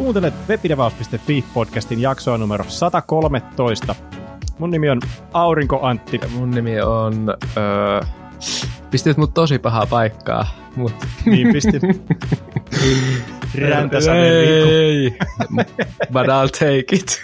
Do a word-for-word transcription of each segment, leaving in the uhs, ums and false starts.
Kuuntelet webidevaus piste fi podcastin jaksoa numero sata kolmetoista. Mun nimi on Aurinko Antti. Ja mun nimi on... Öö, pistit mut tosi pahaa paikkaa. Mut. Niin pistin. Räntäsäven Riku. Ei, but I'll take it.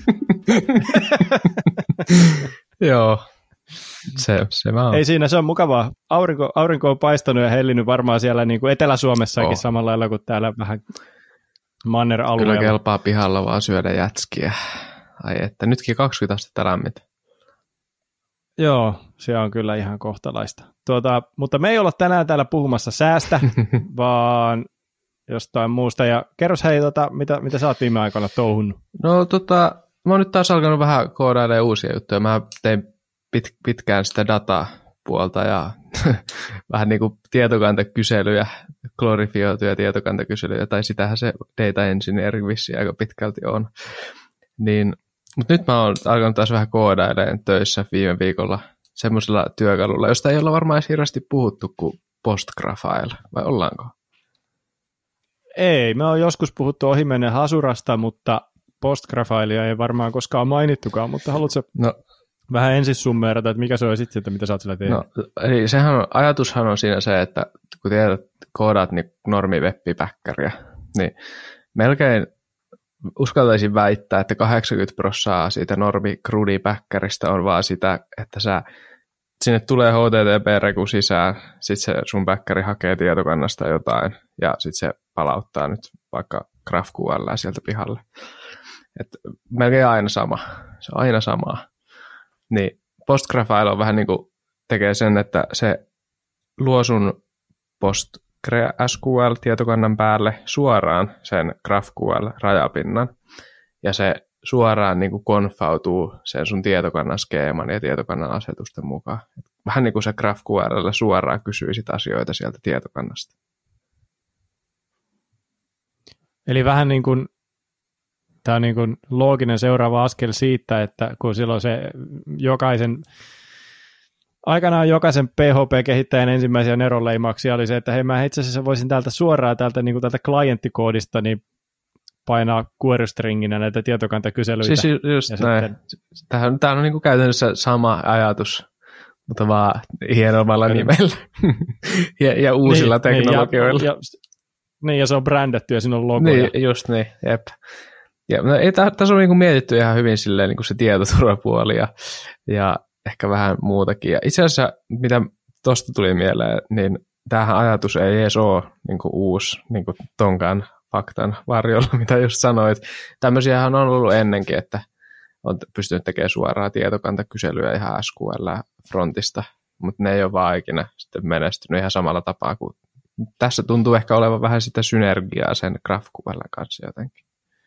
Joo, se, se vaan. Ei siinä, se on mukavaa. Aurinko, aurinko on paistanut ja hellinyt varmaan siellä niin kuin Etelä-Suomessakin oh. samalla lailla kuin täällä vähän manner-alueella. Kyllä kelpaa pihalla vaan syödä jätskiä. Ai että, nytkin kaksikymmentä astetta lämmintä. Joo, se on kyllä ihan kohtalaista. Tuota, mutta me ei olla tänään täällä puhumassa säästä, vaan jostain muusta. Ja kerros hei, tota, mitä, mitä sä oot viime aikoina touhunnut? No tota, mä oon nyt taas alkanut vähän koodailemaan uusia juttuja. Mä tein pit, pitkään sitä datapuolta ja vähän niin kuin tietokantakyselyjä, glorifioituja tietokantakyselyjä, tai sitähän se data engineering vissiin aika pitkälti on. Niin, mutta nyt mä oon alkanut taas vähän koodailemaan töissä viime viikolla semmoisella työkalulla, josta ei olla varmaan edes hirveästi puhuttu kuin PostGraphile, vai ollaanko? Ei, me on joskus puhuttu ohimennen Hasurasta, mutta PostGraphilea ei varmaan koskaan mainittukaan, mutta haluatko no, vähän ensin summeerata, että mikä se on sitten, että mitä sä oot sillä tehnyt? No, eli sehän on, ajatushan on siinä se, että kun tiedät, koodaat niin normi-web-päkkäriä, niin melkein uskaltaisin väittää, että kahdeksankymmentä prosenttia siitä normi-krudi-päkkäristä on vaan sitä, että sä, sinne tulee H T T P-reku sisään, sitten se sun päkkäri hakee tietokannasta jotain, ja sitten se palauttaa nyt vaikka GraphQL sieltä pihalle. Et melkein aina sama. Se on aina samaa. Niin PostGraphile on vähän niin kuin tekee sen, että se luo sun PostgreSQL-tietokannan päälle suoraan sen GraphQL-rajapinnan, ja se suoraan niin kuin konfautuu sen sun tietokannan skeeman ja tietokannan asetusten mukaan. Et vähän niin kuin se GraphQL suoraan kysyisit asioita sieltä tietokannasta. Eli vähän niin kuin tämä on niin kuin looginen seuraava askel siitä, että kun silloin se jokaisen, aikanaan jokaisen P H P-kehittäjän ensimmäisiä neronleimauksia oli se, että hei, mä itse asiassa voisin täältä suoraan täältä, niin kuin täältä klienttikoodista niin painaa query-stringinä näitä tietokantakyselyitä. Siis just näin. Sitten... Tämä on niin kuin käytännössä sama ajatus, mutta vaan hienommalla Eli... nimellä ja, ja uusilla niin, teknologioilla. Niin ja, ja, niin, ja se on brändätty ja siinä on logoja. Niin, just niin, jep. Ja, no, tässä on niin kuin mietitty ihan hyvin silleen, niin kuin se tietoturvapuoli ja, ja ehkä vähän muutakin. Ja itse asiassa, mitä tuosta tuli mieleen, niin tämähän ajatus ei edes ole niin kuin uusi niin kuin tonkaan faktan varjolla, mitä just sanoit. Tämmöisiähän on ollut ennenkin, että on pystynyt tekemään suoraa tietokantakyselyä ihan S Q L-frontista, mutta ne ei ole vaan ikinä sitten menestynyt ihan samalla tapaa kuin tässä tuntuu ehkä olevan vähän sitä synergiaa sen GraphQLn kanssa jotenkin.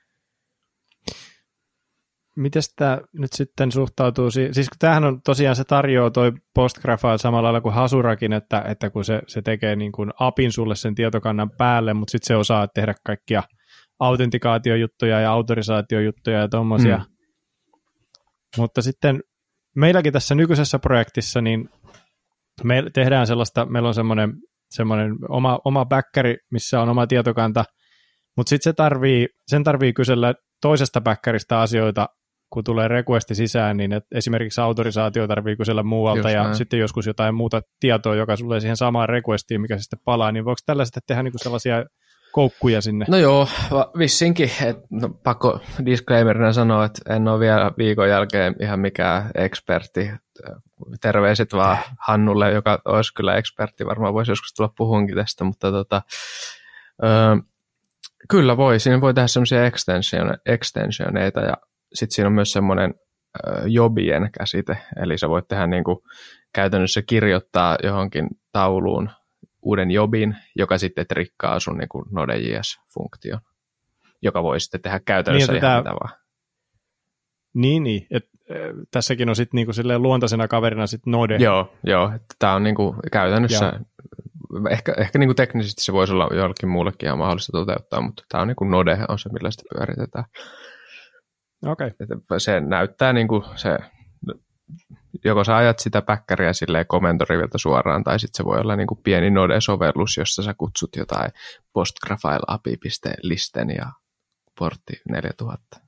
Mites tämä nyt sitten suhtautuu, siis kun tämähän on tosiaan se tarjoaa toi PostGraphile samalla lailla kuin Hasurakin, että, että kun se, se tekee niin kuin apin sulle sen tietokannan päälle, mutta sitten se osaa tehdä kaikkia autentikaatiojuttuja ja autorisaatiojuttuja ja tommosia. Mm. Mutta sitten meilläkin tässä nykyisessä projektissa, niin me tehdään sellaista, meillä on semmoinen semmoinen oma, oma backkeri, missä on oma tietokanta, mutta sitten se tarvii, sen tarvii kysellä toisesta backerista asioita, kun tulee requesti sisään, niin että esimerkiksi autorisaatio tarvii kysellä muualta Just ja näin. Sitten joskus jotain muuta tietoa, joka tulee siihen samaan requestiin, mikä se sitten palaa, niin voiko tällä sitten tehdä niinku sellaisia koukkuja sinne? No joo, vissinkin. Et, no, pakko disclaimerina sanoa, että en ole vielä viikon jälkeen ihan mikään ekspertti. Terveiset vaan Hannulle, joka olisi kyllä ekspertti, varmaan voisi joskus tulla puhunkin tästä, mutta tota, ö, kyllä voi, siinä voi tehdä semmoisia extensioneita ja sitten siinä on myös semmoinen ö, jobien käsite, eli sä voit tehdä niin kuin käytännössä kirjoittaa johonkin tauluun uuden jobin, joka sitten trikkaa sun niin kuin Node.js-funktion, joka voi sitten tehdä käytännössä niin, ihan mitä vaan. Niin, niin. Et, äh, tässäkin on sitten niinku silleen luontaisena kaverina sit Node. Joo, joo. Tämä on niinku käytännössä, ja. ehkä, ehkä niinku teknisesti se voisi olla jollekin muullekin ihan mahdollista toteuttaa, mutta tämä on niinku Node on se, millä sitä pyöritetään. Okei. Okay. Se näyttää niinku se, joko sä ajat sitä päkkäriä silleen komentorivilta suoraan, tai sitten se voi olla niinku pieni Node-sovellus, jossa sä kutsut jotain postgraphile-api.listen ja portti neljätuhatta.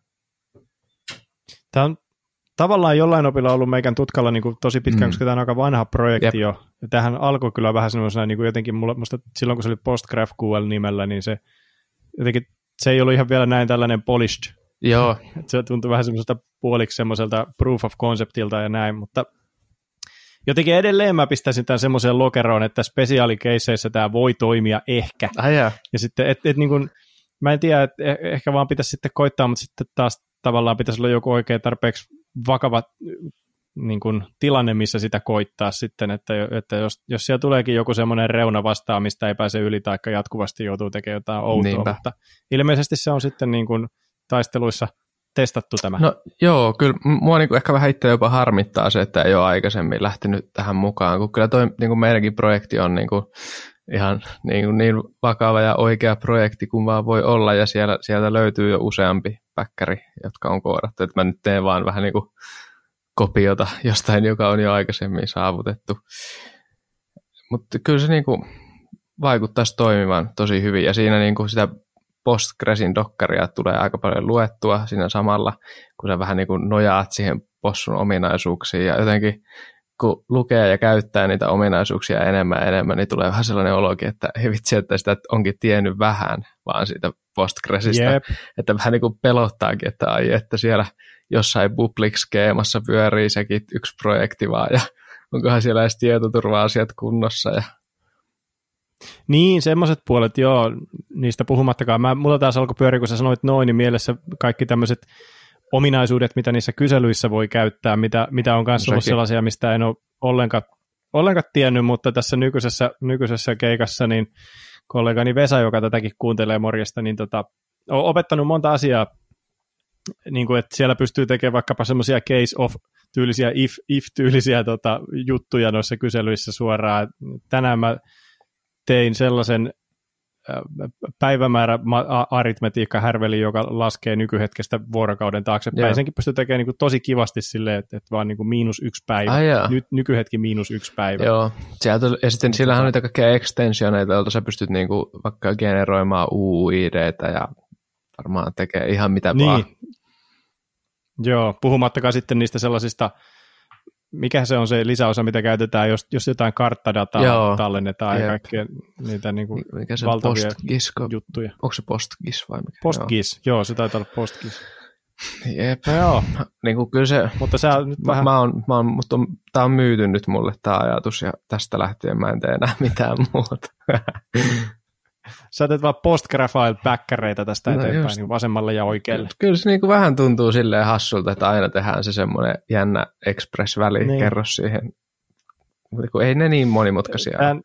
Tämä on tavallaan jollain opilla ollut meikän tutkalla niin kuin tosi pitkään, mm. koska tämä on aika vanha projekti Jep. jo. Ja tämähän alkoi kyllä vähän semmoisena, niin kuin jotenkin mulla, musta silloin kun se oli PostgreSQL-nimellä, niin se jotenkin, se ei ollut ihan vielä näin tällainen polished. Joo. Se tuntui vähän semmoiselta puoliksi semmoiselta proof of conceptilta ja näin, mutta jotenkin edelleen mä pistäisin tämän semmoiseen lokeroon, että spesiaalikeisseissä tämä voi toimia ehkä. Ah, ja. ja sitten, et, et niin kuin, mä en tiedä, että ehkä vaan pitäisi sitten koittaa, mutta sitten taas tavallaan pitäisi olla joku oikein tarpeeksi vakava niin kuin, tilanne, missä sitä koittaa sitten, että, että jos, jos siellä tuleekin joku semmoinen reuna vastaan, mistä ei pääse yli, tai jatkuvasti joutuu tekemään jotain outoa, Niinpä. Mutta ilmeisesti se on sitten niin kuin taisteluissa testattu tämä. No joo, kyllä mua niin kuin ehkä vähän itse jopa harmittaa se, että ei ole aikaisemmin lähtenyt tähän mukaan, kun kyllä toi niin kuin meidänkin projekti on niin kuin ihan niin, kuin niin vakava ja oikea projekti kuin vaan voi olla, ja siellä, sieltä löytyy jo useampi päkkäri, jotka on koodattu, että mä nyt teen vaan vähän niin kuin kopiota jostain, joka on jo aikaisemmin saavutettu. Mutta kyllä se niin kuin vaikuttaisi toimivan tosi hyvin, ja siinä niin kuin sitä Postgresin dokkaria tulee aika paljon luettua siinä samalla, kun sä vähän niin kuin nojaat siihen possun ominaisuuksiin, ja jotenkin kun lukee ja käyttää niitä ominaisuuksia enemmän ja enemmän, niin tulee vähän sellainen olokin, että ei vitsi, että sitä onkin tiennyt vähän vaan siitä Postgresista, yep. että vähän niin kuin pelottaakin, että ai, että siellä jossain public-skeemassa pyörii sekin yksi projekti vaan, ja onkohan siellä edes tietoturva-asiat kunnossa, ja niin, semmoiset puolet, joo, niistä puhumattakaan. Mä, mulla taas alkoi pyöriä, kun sä sanoit noin, niin mielessä kaikki tämmöiset ominaisuudet, mitä niissä kyselyissä voi käyttää, mitä, mitä on kanssa ollut sellaisia, mistä en ole ollenkaan, ollenkaan tiennyt, mutta tässä nykyisessä, nykyisessä keikassa, niin kollegani Vesa, joka tätäkin kuuntelee morjesta, niin tota, on opettanut monta asiaa, niin kuin, että siellä pystyy tekemään vaikkapa semmoisia case of-tyylisiä, if, if-tyylisiä tota, juttuja noissa kyselyissä suoraan. Tänään mä tein sellaisen päivämäärä aritmetiikka härveli, joka laskee nykyhetkestä vuorokauden taaksepäin. Joo. Senkin pystyy tekemään niin kuin tosi kivasti silleen, että, että vaan niin kuin miinus yksi päivä. Ah, Nyt, nykyhetki miinus yksi päivä. Joo. Sieltä, ja sitten sillähän on niitä kaikkia extensioneita, joilta sä pystyt niin kuin vaikka generoimaan U I D:tä ja varmaan tekee ihan mitä niin. vaan. Joo, puhumattakaan sitten niistä sellaisista, mikä se on se lisäosa, mitä käytetään, jos, jos jotain karttadataa Joo, tallennetaan jep. ja kaikkea niitä niin kuin mikä se valtavia PostGIS, juttuja. Onko se PostGIS vai mikä? PostGIS, joo, joo se taitaa olla PostGIS. Jep, no joo. Niin kuin kyllä se, mutta sä nyt mä, vähän mä on, mä on, mutta on, tää on myyty nyt mulle tää ajatus, ja tästä lähtien mä en tee enää mitään muuta. Sä teet vaan PostgreFile-päkkäreitä tästä no eteenpäin niin vasemmalle ja oikealle. Kyllä se niin kuin vähän tuntuu silleen hassulta, että aina tehdään se semmoinen jännä express-välikerros niin. siihen. Mutta ei ne niin monimutkaisia. Tän...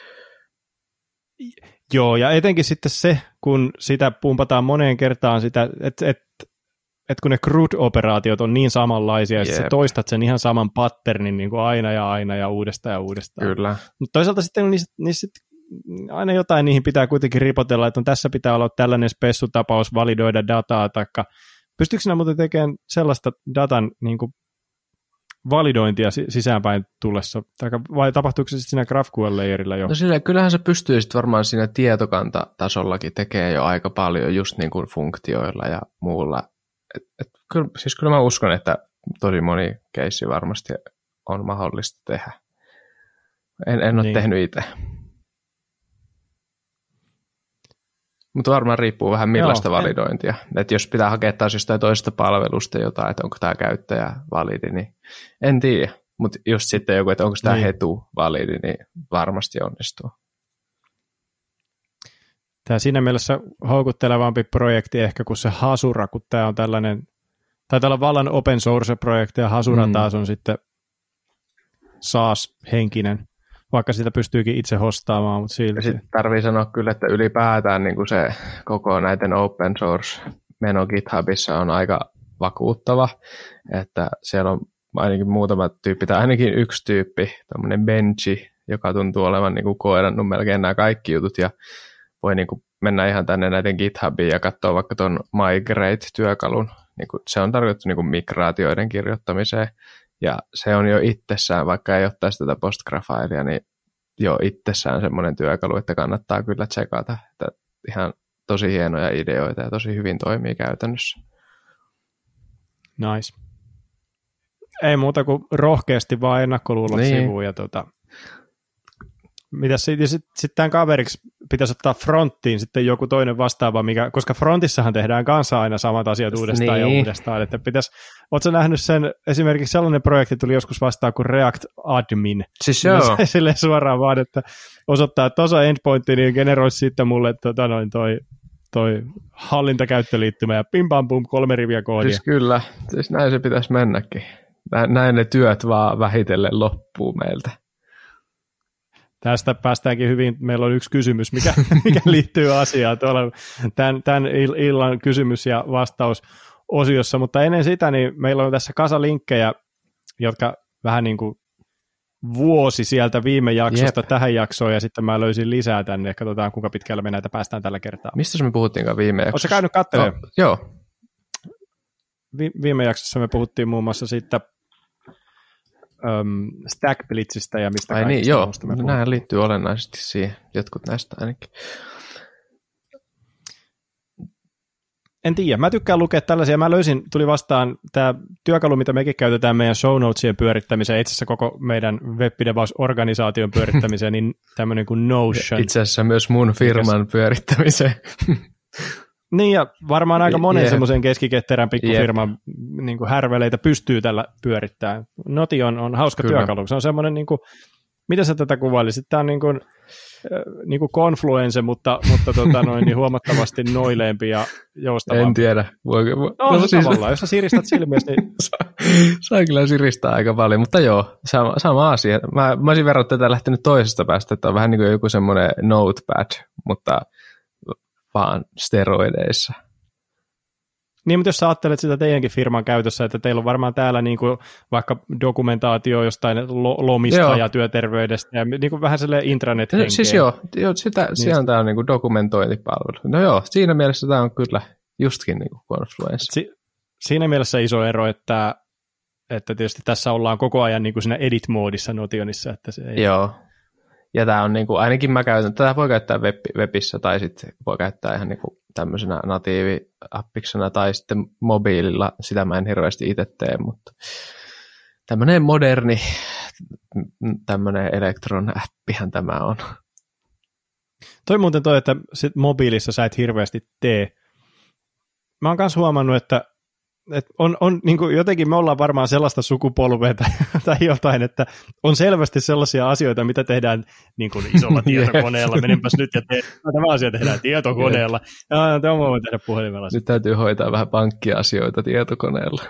Joo, ja etenkin sitten se, kun sitä pumpataan moneen kertaan, sitä, että et, et kun ne C R U D-operaatiot on niin samanlaisia, ja sä toistat sen ihan saman patternin niin kuin aina ja aina ja uudestaan ja uudestaan. Kyllä. Mutta toisaalta sitten niissä, niissä aina jotain niihin pitää kuitenkin ripotella, että on, tässä pitää olla tällainen spessutapaus, validoida dataa, taikka pystyykö sinä muuten tekemään sellaista datan niin kuin validointia sisäänpäin tullessa, taikka, vai tapahtuuko se sitten siinä GraphQL-layerillä jo? No sille, kyllähän se pystyy sitten varmaan siinä tietokantatasollakin tekemään jo aika paljon just niin kuin funktioilla ja muulla. Et, et, kyllä, siis kyllä mä uskon, että tosi moni keissi varmasti on mahdollista tehdä. En, en ole niin. tehnyt itse. Mutta varmaan riippuu vähän millaista Joo, validointia. Että jos pitää hakea taas jostain toisesta palvelusta jotain, että onko tämä käyttäjä validi, niin en tiedä. Mutta just sitten joku, että onko tämä niin. hetu validi, niin varmasti onnistuu. Tämä siinä mielessä houkuttelevampi projekti ehkä kuin se Hasura, kun tämä on tällainen, taitaa olla vallan open source-projekti, ja Hasura mm. taas on sitten SaaS-henkinen. Vaikka sitä pystyykin itse hostaamaan, mutta silti. Sitten tarvii sanoa kyllä, että ylipäätään niin kuin se koko näiden open source-meno GitHubissa on aika vakuuttava, että siellä on ainakin muutama tyyppi, tai ainakin yksi tyyppi, tämmöinen Benji, joka tuntuu olevan niin kuin koodannut melkein nämä kaikki jutut, ja voi niin kuin mennä ihan tänne näiden GitHubiin ja katsoa vaikka tuon Migrate-työkalun. Niin kuin se on tarkoitettu niin kuin migraatioiden kirjoittamiseen, ja se on jo itsessään, vaikka ei ottaisi tätä PostgreFilea, niin jo itsessään semmoinen työkalu, että kannattaa kyllä tsekata. Että ihan tosi hienoja ideoita ja tosi hyvin toimii käytännössä. Nice. Ei muuta kuin rohkeasti vaan ennakkoluulot niin. sivuun. Ja tota, mitäs sitten sit, sit tämän kaveriksi pitäisi ottaa fronttiin sitten joku toinen vastaava, mikä, koska frontissahan tehdään kanssa aina samat asiat uudestaan niin. ja uudestaan. Että pitäisi, ootko nähnyt sen, esimerkiksi sellainen projekti tuli joskus vastaan kuin React Admin. Siis joo. Silleen suoraan vaan, että osoittaa, että tuossa endpointti, niin generoisi sitten mulle tota noin toi, toi hallintakäyttöliittymä ja pim pam pum kolme riviä koodia. Siis kyllä, siis näin se pitäisi mennäkin. Näin ne työt vaan vähitellen loppuu meiltä. Tästä päästäänkin hyvin. Meillä on yksi kysymys, mikä, mikä liittyy asiaan tuolla tämän, tämän illan kysymys- ja vastausosiossa, mutta ennen sitä niin meillä on tässä kasa linkkejä, jotka vähän niin kuin vuosi sieltä viime jaksosta Jep. tähän jaksoon, ja sitten mä löysin lisää tänne, ja katsotaan kuinka pitkällä me näitä päästään tällä kertaa. Mistä me puhuttiinkaan viime jaksossa? Oletko sä käynyt katselemaan? No, joo. Vi- viime jaksossa me puhuttiin muun muassa siitä Um, Stack Blitzistä ja mistä Ai kaikista. Niin, joo, nämä liittyy olennaisesti siihen, jotkut näistä ainakin. En tiedä, mä tykkään lukea tällaisia, mä löysin, tuli vastaan tämä työkalu, mitä mekin käytetään meidän show notesien pyörittämiseen, itse asiassa koko meidän webpidevaus-organisaation pyörittämiseen, niin tämmöinen kuin Notion. Itse asiassa myös mun firman pyörittämiseen. Niin, ja varmaan aika monen yeah. semmoisen keskiketterän pikkufirman yeah. niin kuin härveleitä pystyy tällä pyörittämään. Notion on hauska Kyllä. työkalu. Se on semmoinen, niin kuin, mitä sä tätä kuvailisit? Tämä on niin kuin, niin kuin Confluence, mutta, mutta tota noin, niin huomattavasti noileempi ja joustavampi. En tiedä. Voiko, no, no siis... tavallaan, jos sä siristät silmiäsi, niin... Saa kyllä siristää aika paljon, mutta joo, sama, sama asia. Mä, mä olisin verran tätä lähtenyt toisesta päästä, että on vähän niin kuin joku semmoinen notepad, mutta... vaan steroideissa. Niin, mutta jos sä ajattelet sitä teidänkin firman käytössä, että teillä on varmaan täällä niin kuin vaikka dokumentaatio jostain lomista joo. ja työterveydestä ja niin kuin vähän sellainen intranet-henkeä. No, siis joo, joo sitä, niin siellä tämä on niin kuin dokumentointipalvelu. No joo, siinä mielessä tämä on kyllä justkin niin kuin Confluence. Si- siinä mielessä iso ero, että, että tietysti tässä ollaan koko ajan niin kuin siinä edit-moodissa Notionissa. Että se ei... Joo. Ja tämä on niin kuin, ainakin mä käytän, tätä voi käyttää web, webissä tai sitten voi käyttää ihan niin kuin tämmöisenä natiiviappiksena tai sitten mobiililla, sitä mä en hirveästi itse tee, mutta tämmöinen moderni tämmöinen Electron-appihan tämä on. Toi muuten toi, että sit mobiilissa sä et hirveästi tee. Mä oon myös huomannut, että Et on, on, niin kuin jotenkin me ollaan varmaan sellaista sukupolvea tai, tai jotain, että on selvästi sellaisia asioita, mitä tehdään niin kuin isolla tietokoneella. Menenpäs nyt ja te, tämä asia tehdään tietokoneella. Ja tämä voi tehdä puhelimella. Nyt täytyy hoitaa vähän pankkiasioita tietokoneella.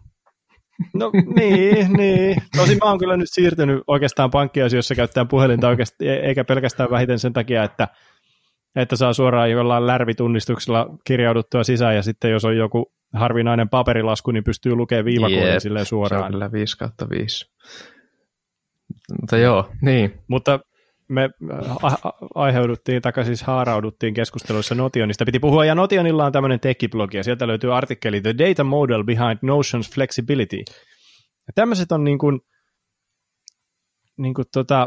No niin, niin. Tosin mä oon kyllä nyt siirtynyt oikeastaan pankkiasioissa käyttämään puhelinta oikeasti, eikä pelkästään vähiten sen takia, että että saa suoraan jollain lärvitunnistuksella kirjauduttua sisään, ja sitten jos on joku harvinainen paperilasku, niin pystyy lukemaan viivakoodin silleen suoraan. Se on kyllä viisi kautta viisi. Mutta joo, niin. Mutta me aiheuduttiin, tai siis haarauduttiin keskusteluissa Notionista. Piti puhua, ja Notionilla on tämmöinen tekiblogi, ja sieltä löytyy artikkeli The Data Model Behind Notion's Flexibility. Ja tämmöiset on niin kuin, niin kuin tota,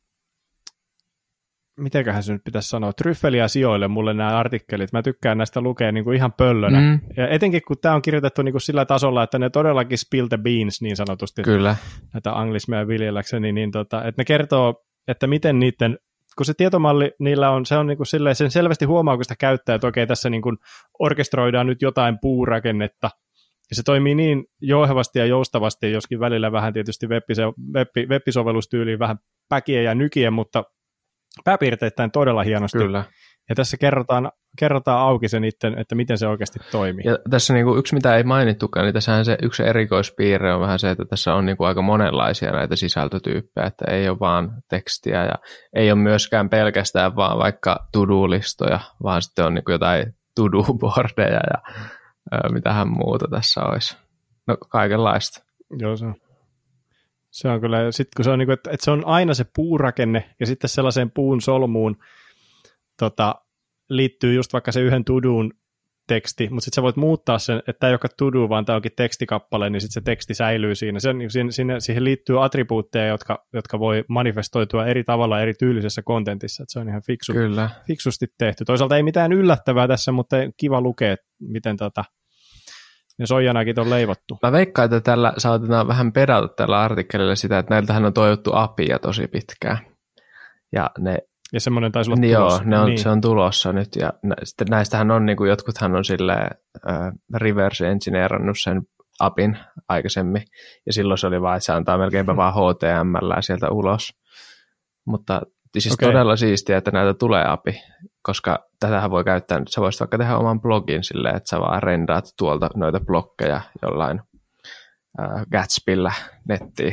mitenköhän se nyt pitäisi sanoa, tryffeliä sijoille mulle nämä artikkelit. Mä tykkään näistä lukea niin kuin ihan pöllönä. Mm. Ja etenkin kun tämä on kirjoitettu niin kuin sillä tasolla, että ne todellakin spill the beans niin sanotusti. Kyllä. Näitä anglismeja viljelläkseni, niin tota, että ne kertoo, että miten niiden, kun se tietomalli niillä on, se on niin kuin silleen, sen selvästi huomaa, kun sitä käyttää, että okei, tässä niin kuin orkestroidaan nyt jotain puurakennetta, ja se toimii niin jouhevasti ja joustavasti, joskin välillä vähän tietysti web-sovellustyyliin vähän päkiä ja nykiä, mutta pääpiirteittäin todella hienosti. Kyllä. Ja tässä kerrotaan, kerrotaan auki se niiden, että miten se oikeasti toimii. Ja tässä niinku yksi, mitä ei mainittukaan, niin tässähän se yksi erikoispiirre on vähän se, että tässä on niinku aika monenlaisia näitä sisältötyyppejä, että ei ole vaan tekstiä ja ei ole myöskään pelkästään vaan vaikka to-do-listoja, vaan sitten on niinku jotain to-do-boardeja ja ää, mitähän muuta tässä olisi. No kaikenlaista. Joo, se on. Se on kyllä, sit kun se on, niin kuin, että, että se on aina se puurakenne, ja sitten sellaiseen puun solmuun tota, liittyy just vaikka se yhden tuduun teksti, mutta sitten sä voit muuttaa sen, että tämä ei olekaan to-do, vaan tämä onkin tekstikappale, niin sitten se teksti säilyy siinä. Sen, sinne, siihen liittyy attribuutteja, jotka, jotka voi manifestoitua eri tavalla eri tyylisessä kontentissa, että se on ihan fiksu, Kyllä. fiksusti tehty. Toisaalta ei mitään yllättävää tässä, mutta kiva lukea, miten tota, ne soijanakin on leivottu. Mä veikkaan, että tällä saatetaan vähän pedata tällä artikkelilla sitä, että näiltähän on toivottu apia tosi pitkään. Ja ne Ja semmoinen taisi olla niin tulossa. Joo, ne on, niin. se on tulossa nyt, ja nä, näistähän on, niin kuin jotkuthan on silleen äh, reverse engineerannut sen apin aikaisemmin, ja silloin se oli vaan, että se antaa melkeinpä vaan H T M L sieltä ulos. Mutta siis okay. Todella siistiä, että näitä tulee api, koska tätähän voi käyttää, sä voisit vaikka tehdä oman blogin silleen, että sä vaan rendaat tuolta noita blokkeja jollain äh, Gatsbyllä nettiin.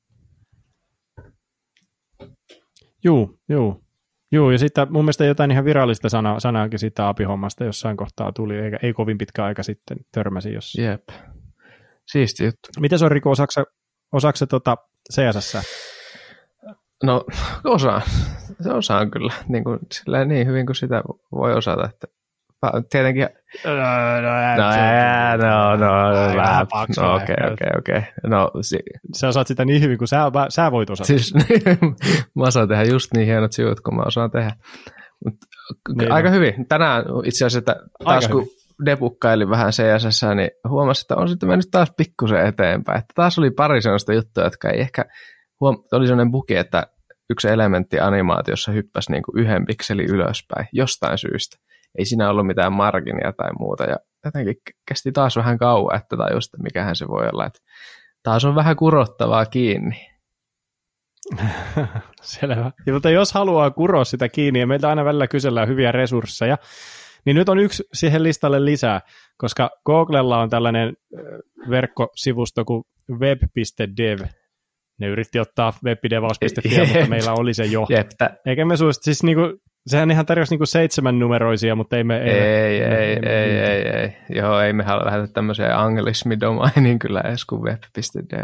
Juu, juu. Joo, ja sitten mun mielestä jotain ihan virallista sana, sanaakin siitä apihommasta jossain kohtaa tuli, eikä ei kovin pitkä aika sitten törmäsi jossain. Jep, siisti juttu. Miten se on, Riku, osaako osaako tota C S S? No osaan, se osaan kyllä, niin, kuin, niin hyvin kuin sitä voi osata, että tietenkin... No, no, no, no, no, okei, okei, okei. No, sä osaat sitä niin hyvin kuin sä, sä voit osata. Siis, mä osaan tehdä just niin hienot sivut, kun mä osaan tehdä. Mut, niin aika no. hyvin. Tänään itse asiassa, että taas kun debukkailin vähän C S S, niin huomasin, että on sitten mennyt taas pikkusen eteenpäin. Että taas oli pari sellaista juttuja, jotka ei ehkä... Huom- oli sellainen bugi, että yksi elementti animaatiossa hyppäsi niin kuin yhden pikselin ylöspäin jostain syystä. Ei siinä ollut mitään marginia tai muuta, ja jotenkin kesti taas vähän kauan, että tajus, että mikähän se voi olla, että taas on vähän kurottavaa kiinni. Selvä. Ja, mutta jos haluaa kuroa sitä kiinni, ja meiltä aina välillä kysellään hyviä resursseja, niin nyt on yksi siihen listalle lisää, koska Googlella on tällainen verkkosivusto kuin web piste dev. Ne yritti ottaa webdevaus piste fi, mutta meillä oli se jo. Jeptä. Eikä me suosittu, siis niinku, sehän ihan tarjosi niinku seitsemän numeroisia, mutta ei me... Ei, ei, ei, ei, ei, ei, ei. Joo, ei me halua lähteä tämmöiseen anglismidomainiin kyllä edes kuin web piste dev.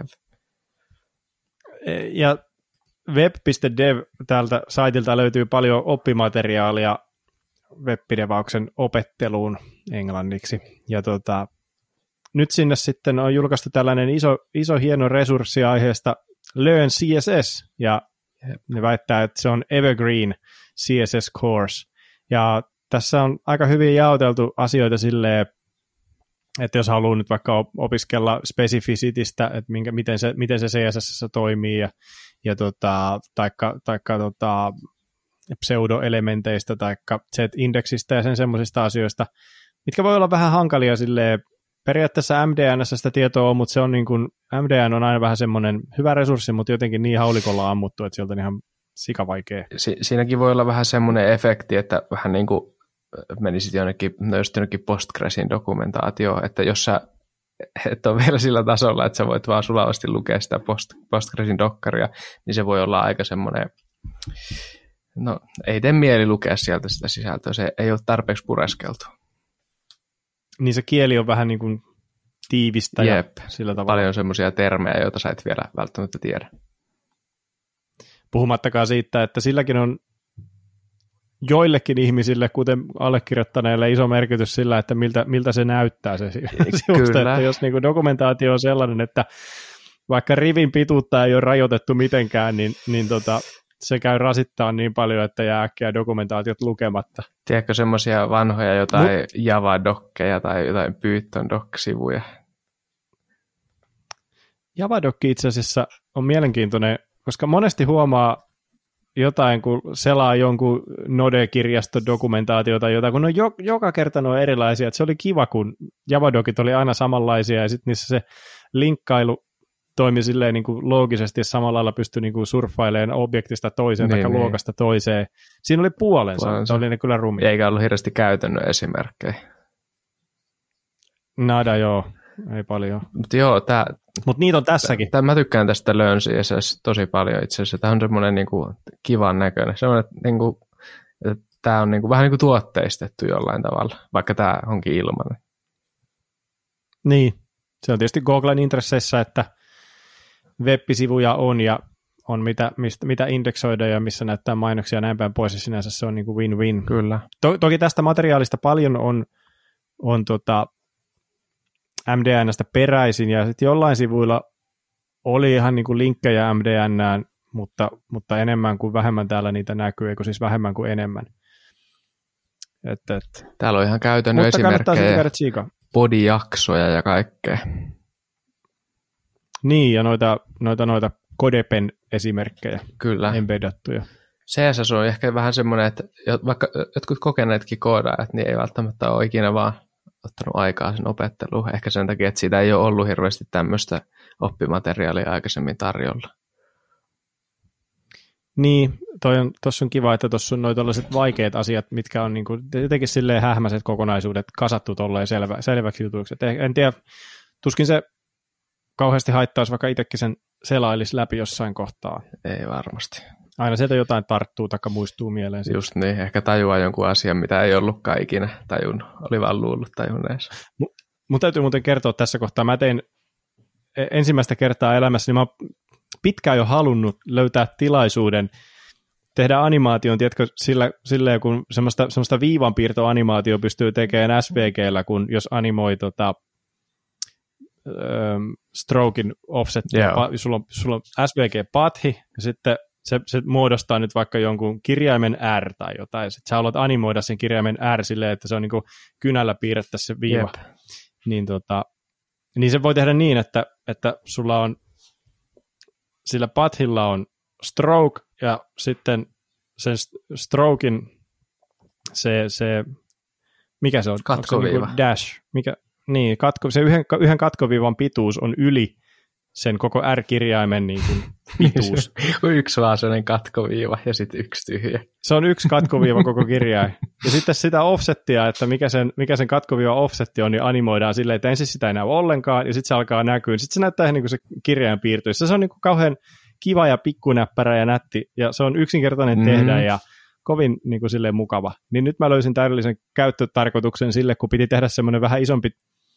Ja web piste dev täältä saitilta löytyy paljon oppimateriaalia webdevauksen opetteluun englanniksi. Ja tota, nyt sinne sitten on julkaistu tällainen iso, iso hieno resurssi aiheesta Learn C S S, ja ne väittää, että se on Evergreen C S S Course. Ja tässä on aika hyvin jaoteltu asioita silleen, että jos haluaa nyt vaikka opiskella specificitystä, että minkä, miten, se, miten se C S S toimii, ja, ja tota, taikka, taikka tota, pseudoelementeistä, taikka Z-indeksistä ja sen semmoisista asioista, mitkä voi olla vähän hankalia silleen. Periaatteessa M D N:ssä sitä tietoa on, mutta se on niin kuin, M D N on aina vähän semmoinen hyvä resurssi, mutta jotenkin niin haulikolla ammuttu, että sieltä on ihan sikavaikea. Si- siinäkin voi olla vähän semmoinen efekti, että vähän niin kuin menisit jonnekin, no just jonnekin Postgresin dokumentaatioon, että jos sä et ole vielä sillä tasolla, että sä voit vaan sulavasti lukea sitä post, Postgresin dokkaria, niin se voi olla aika semmoinen, no ei tee mieli lukea sieltä sitä sisältöä, se ei ole tarpeeksi pureskeltu. Niin se kieli on vähän niin kuin tiivistä. Jep, ja sillä tavalla. Paljon semmoisia termejä, joita sä et vielä välttämättä tiedä. Puhumattakaan siitä, että silläkin on joillekin ihmisille, kuten allekirjoittaneille, iso merkitys sillä, että miltä, miltä se näyttää se sivusta. Että jos niin kuin dokumentaatio on sellainen, että vaikka rivin pituutta ei ole rajoitettu mitenkään, niin, niin tota, se käy rasittaa niin paljon, että jää äkkiä dokumentaatiot lukematta. Tiedätkö semmoisia vanhoja jotain no. Java-dokkeja tai jotain Python-dock-sivuja? Java-dokki itse asiassa on mielenkiintoinen, koska monesti huomaa jotain, kun selaa jonkun Node-kirjastodokumentaatiota tai jotain, kun on jo, joka kerta ne on erilaisia. Että se oli kiva, kun Java-dokit oli aina samanlaisia, ja sitten niissä se linkkailu toimi silleen niin kuin loogisesti, ja samalla lailla pystyi niin kuin surffailemaan objektista toiseen niin, tai niin. luokasta toiseen. Siinä oli puolensa, puolensa. Se oli ne kyllä rumia. Eikä ollut hirveästi käytännön esimerkkejä. Nada, joo. Ei paljon. Mutta joo, tää... Mut niitä on tässäkin. Tää, mä tykkään tästä Learn C S S tosi paljon itse asiassa. Tämä on semmoinen niinku kivan näköinen. Semmoinen, niinku, että tämä on niinku, vähän niin kuin tuotteistettu jollain tavalla, vaikka tämä onkin ilmainen. Niin. Se on tietysti Googlen intresseissä, että web-sivuja on ja on mitä, mistä, mitä indeksoida ja missä näyttää mainoksia ja näin päin pois, ja sinänsä se on niin kuin win-win. Kyllä. To, toki tästä materiaalista paljon on on tota M D N:stä peräisin, ja sitten jollain sivuilla oli ihan niin kuin linkkejä M D N:ään, mutta, mutta enemmän kuin vähemmän täällä niitä näkyy, eikö siis vähemmän kuin enemmän. Et, et. Täällä on ihan käytännön mutta esimerkkejä, body-jaksoja ja kaikkea. Niin, ja noita, noita, noita Codepen esimerkkejä. Kyllä. Embedattuja. C S S on ehkä vähän semmoinen, että vaikka jotkut kokeneetkin koodaajat, niin ei välttämättä ole ikinä vaan ottanut aikaa sen opetteluun. Ehkä sen takia, että siitä ei ole ollut hirveästi tämmöistä oppimateriaalia aikaisemmin tarjolla. Niin, tuossa on, on kiva, että tuossa on noin tällaiset vaikeat asiat, mitkä on niinku, jotenkin silleen hähmäiset kokonaisuudet kasattu tolleen selvä, selväksi jutuiksi. Et en tiedä, tuskin se kauheasti haittaisi, vaikka itsekin sen selailisi läpi jossain kohtaa. Ei varmasti. Aina sieltä jotain tarttuu tai muistuu mieleen. Just niin, ehkä tajuaa jonkun asian, mitä ei ollutkaan ikinä tajunnut. Oli vaan luullut tajunneensa. M- mun täytyy muuten kertoa tässä kohtaa. Mä tein ensimmäistä kertaa elämässäni, mä oon pitkään jo halunnut löytää tilaisuuden tehdä animaation, tiedätkö, sillä, silleen, kun semmoista, semmoista viivanpiirtoanimaatio pystyy tekemään S V G:llä, kun jos animoi tota, ähm, strokein offsettia, yeah. pa, sulla, on, sulla on S V G-pathi, ja sitten se, se muodostaa nyt vaikka jonkun kirjaimen R tai jotain, sitten sä haluat animoida sen kirjaimen R silleen, että se on niin kuin kynällä piirrettäisiin se viiva, yep. niin, tota, niin se voi tehdä niin, että, että sulla on sillä pathilla on stroke, ja sitten sen strokein se, se mikä se on? Katkoviiva. Se niin dash. Mikä? Niin, katko, se yhden, yhden katkoviivan pituus on yli sen koko R-kirjaimen niin kuin pituus. Yksi vaan sellainen katkoviiva ja sitten yksi tyhjä. Se on yksi katkoviiva koko kirjain. Ja sitten sitä offsettia, että mikä sen, mikä sen katkoviiva offsetti on, niin animoidaan silleen, että ensin sitä ei näy ollenkaan, ja sitten se alkaa näkyä. Sitten se näyttää niin kuin se kirjain piirtyisi. Se on niin kuin kauhean kiva ja pikkunäppärä ja nätti, ja se on yksinkertainen mm. tehdä, ja kovin niin kuin silleen mukava. Niin nyt mä löysin täydellisen käyttötarkoituksen sille, kun piti tehdä semmoinen vähän isompi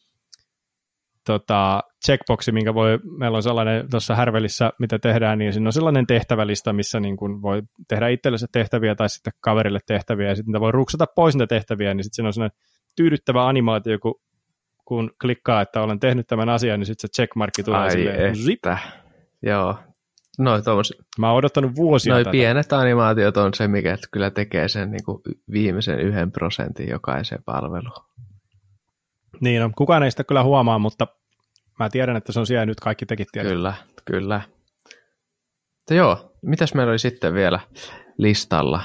tota, checkboxi, minkä voi, meillä on sellainen tuossa Härvelissä, mitä tehdään, niin siinä on sellainen tehtävälista, missä niin kuin voi tehdä itsellensä tehtäviä tai sitten kaverille tehtäviä, ja sitten voi ruksata pois niitä tehtäviä, niin sitten siinä on sellainen tyydyttävä animaatio, kun, kun klikkaa, että olen tehnyt tämän asian, niin sitten se checkmarkki tulee Ai silleen. Zip. Joo. No, tommosia. Mä oon odottanut vuosia Noi tätä. Pienet animaatiot on se, mikä kyllä tekee sen niin kuin viimeisen yhden prosentin jokaiseen palveluun. Niin, no, kukaan ei sitä kyllä huomaa, mutta mä tiedän, että se on siellä nyt kaikki tekit tiedät. Kyllä, kyllä. Mutta joo, mitäs meillä oli sitten vielä listalla?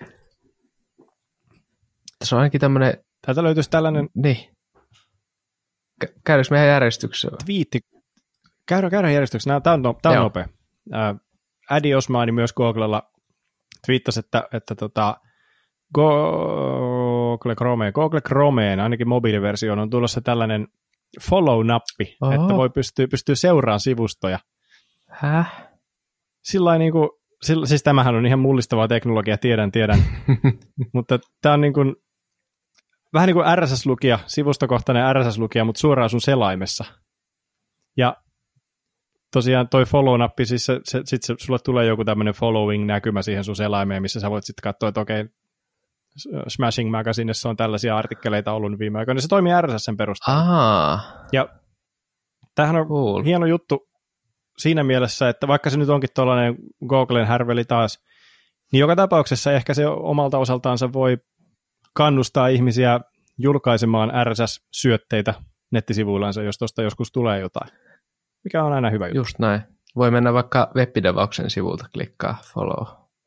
Tässä on ainakin tämmöinen... Täältä löytyisi tällainen... Niin. Käydäänkö meidän järjestyksessä? Twiitti. Käydään, käydään järjestyksessä. Tämä on, no, tämä on nopea. Äh, Adi Osmani myös Googlella twiittasi, että, että tota, Google Chromeen, Google Chromeen, ainakin mobiiliversioon, on tulossa tällainen follow-nappi, Oho. että voi pystyä, pystyä seuraamaan sivustoja. Häh? Sillain niin kuin, sillä, siis tämähän on ihan mullistavaa teknologiaa, tiedän, tiedän. Mutta tämä on niin kuin, vähän niin kuin R S S-lukija, sivustokohtainen R S S-lukija, mutta suoraan sun selaimessa. Ja tosiaan toi follow-nappi, siis se, se, sit se, sulle tulee joku tämmöinen following-näkymä siihen sun selaimeen, missä sä voit sitten katsoa, että okei, Smashing Magazinessa on tällaisia artikkeleita ollut viime aikoina. Se toimii R S S:n perusteella. Ja tämähän on cool. Hieno juttu siinä mielessä, että vaikka se nyt onkin tuollainen Googlen härveli taas, niin joka tapauksessa ehkä se omalta osaltaansa voi kannustaa ihmisiä julkaisemaan R S S-syötteitä nettisivuillansa, jos tuosta joskus tulee jotain. Mikä on aina hyvä juttu. Just näin. Voi mennä vaikka WebDevauksen sivulta, klikkaa follow.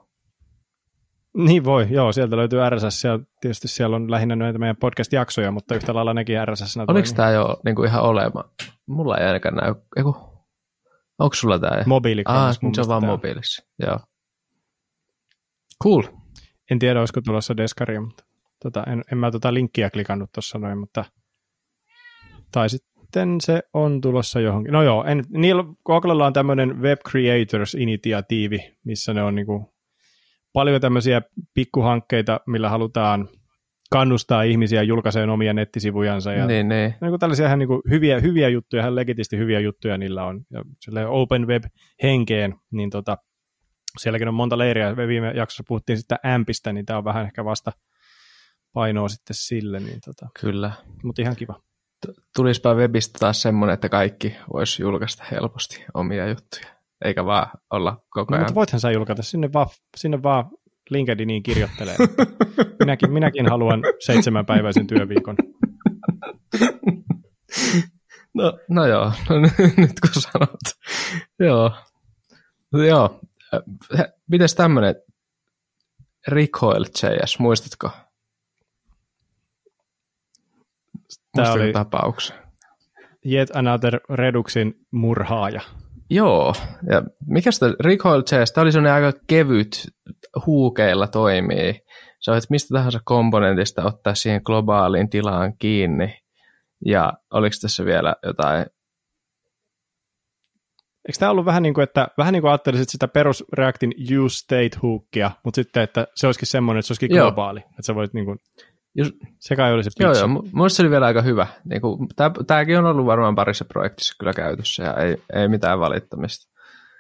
Niin voi, joo, sieltä löytyy R S S, ja tietysti siellä on lähinnä näitä meidän podcast-jaksoja, mutta yhtä lailla nekin R S S. Oliko tämä jo niin kuin ihan olema? Mulla ei ainakaan näy. Eiku, onko sulla tämä? Mobiilikromis. Ah, se on vaan mobiilissa, joo. Cool. En tiedä, olisiko tulossa deskaria, mutta tota, en, en mä tota linkkiä klikannut tuossa noin, mutta tai sitten se on tulossa johonkin. No joo, en, niillä Googlella on tämmöinen Web Creators-initiatiivi, missä ne on niinku paljon tämmöisiä pikkuhankkeita, millä halutaan kannustaa ihmisiä julkaisemaan omia nettisivujansa. Ja niin, niin. Niin tällaisia ihan niin kuin hyviä, hyviä juttuja, ihan legitisti hyviä juttuja niillä on. Ja open web-henkeen, niin tota, sielläkin on monta leiriä. Viime jaksossa puhuttiin sitten A M Pistä, niin tämä on vähän ehkä vasta, painoa sitten sille. Niin tota. Kyllä. Mutta ihan kiva. Tulispa webistä taas semmoinen, että kaikki voisi julkaista helposti omia juttuja, eikä vaan olla koko ajan. No, mutta voithan sä julkaista, sinne vaan, sinne vaan LinkedIniin kirjoittelee. minäkin, minäkin haluan seitsemänpäiväisen työviikon. No, no joo, no, nyt kun sanot. Joo. Joo. Mites tämmöinen Recoil.js, muistatko? Tämä oli tapauksen. Yet Another Reduxin murhaaja. Joo, ja mikä sitä Recoil.js, tämä oli sellainen aika kevyt, huukeilla toimii. Sä voit mistä tahansa komponentista ottaa siihen globaaliin tilaan kiinni. Ja oliko tässä vielä jotain? Eikö tämä ollut vähän niin kuin, että vähän niin kuin ajattelisit sitä perus Reactin use state hookia, mutta sitten, että se olisikin semmoinen, että se olisikin globaali. Joo. Että sä voit niin kuin, Just, se kai oli se pitch. Joo, joo, minusta se oli vielä aika hyvä. Niin kuin, tää, tämäkin on ollut varmaan parissa projektissa kyllä käytössä ja ei, ei mitään valittamista.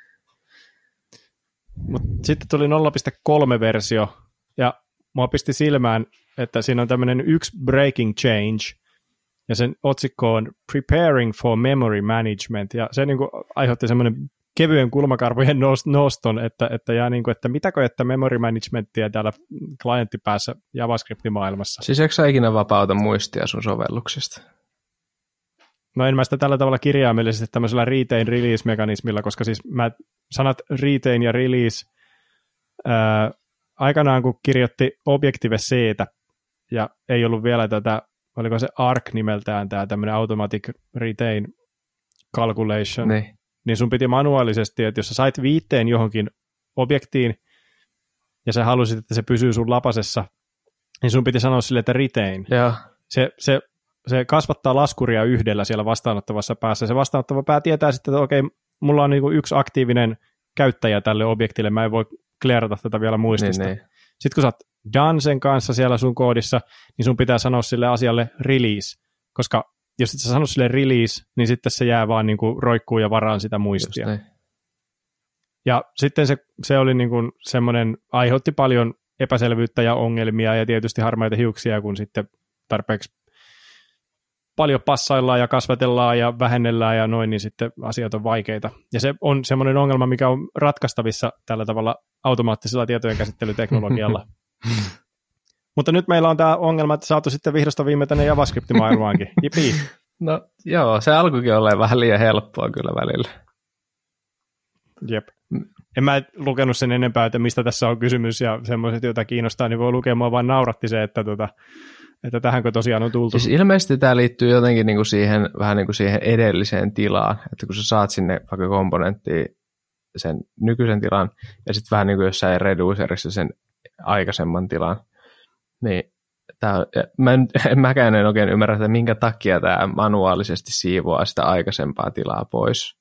Mut sitten tuli nolla pilkku kolme versio ja mua pisti silmään, että siinä on tämmöinen yksi breaking change ja sen otsikko on Preparing for Memory Management ja se niin kuin aiheutti semmoinen kevyen kulmakarvojen noston, että, että, jää niin kuin, että mitäkö, että memory managementia täällä klienttipäässä JavaScript-maailmassa. Siis eikö sä ikinä vapauta muistia sun sovelluksista? No en mä sitä tällä tavalla kirjaimellisesti tämmöisellä retain release-mekanismilla, koska siis mä sanat retain ja release ää, aikanaan kun kirjoitti Objective-C:tä ja ei ollut vielä tätä, oliko se Arc nimeltään tämä tämmöinen automatic retain calculation, niin. niin sun piti manuaalisesti, että jos sä sait viitteen johonkin objektiin, ja sä halusit, että se pysyy sun lapasessa, niin sun piti sanoa sille, että retain. Ja. Se, se, se kasvattaa laskuria yhdellä siellä vastaanottavassa päässä. Se vastaanottava pää tietää sitten, että okei, mulla on niinku yksi aktiivinen käyttäjä tälle objektille, mä en voi kleerata tätä vielä muistista. Niin, niin. Sitten kun sä oot done sen kanssa siellä sun koodissa, niin sun pitää sanoa sille asialle release, koska jos et sä sano sille release, niin sitten se jää vaan niin kuin roikkuu ja varaan sitä muistia. Ja sitten se, se oli niin kuin semmoinen, aiheutti paljon epäselvyyttä ja ongelmia ja tietysti harmaita hiuksia, kun sitten tarpeeksi paljon passaillaan ja kasvatellaan ja vähennellään ja noin, niin sitten asiat on vaikeita. Ja se on semmoinen ongelma, mikä on ratkaistavissa tällä tavalla automaattisella tietojenkäsittelyteknologialla. Mutta nyt meillä on tämä ongelma, että saatu sitten vihdosta viime tänne JavaScript-maailmaankin. Jipii. No joo, se alkuikin olleen vähän liian helppoa kyllä välillä. Jep. En mä lukenut sen enempää, että mistä tässä on kysymys ja semmoiset, joita kiinnostaa, niin voi lukea, mua vaan nauratti se, että, tota, että tähänkö tosiaan on tultu. Siis ilmeisesti tämä liittyy jotenkin niinku siihen, vähän niin kuin siihen edelliseen tilaan, että kun sä saat sinne vaikka komponenttiin sen nykyisen tilan ja sitten vähän niin kuin jossain reducerissa sen aikaisemman tilan, niin tää, mä en, en mäkään en oikein ymmärrä, että minkä takia tämä manuaalisesti siivoaa sitä aikaisempaa tilaa pois.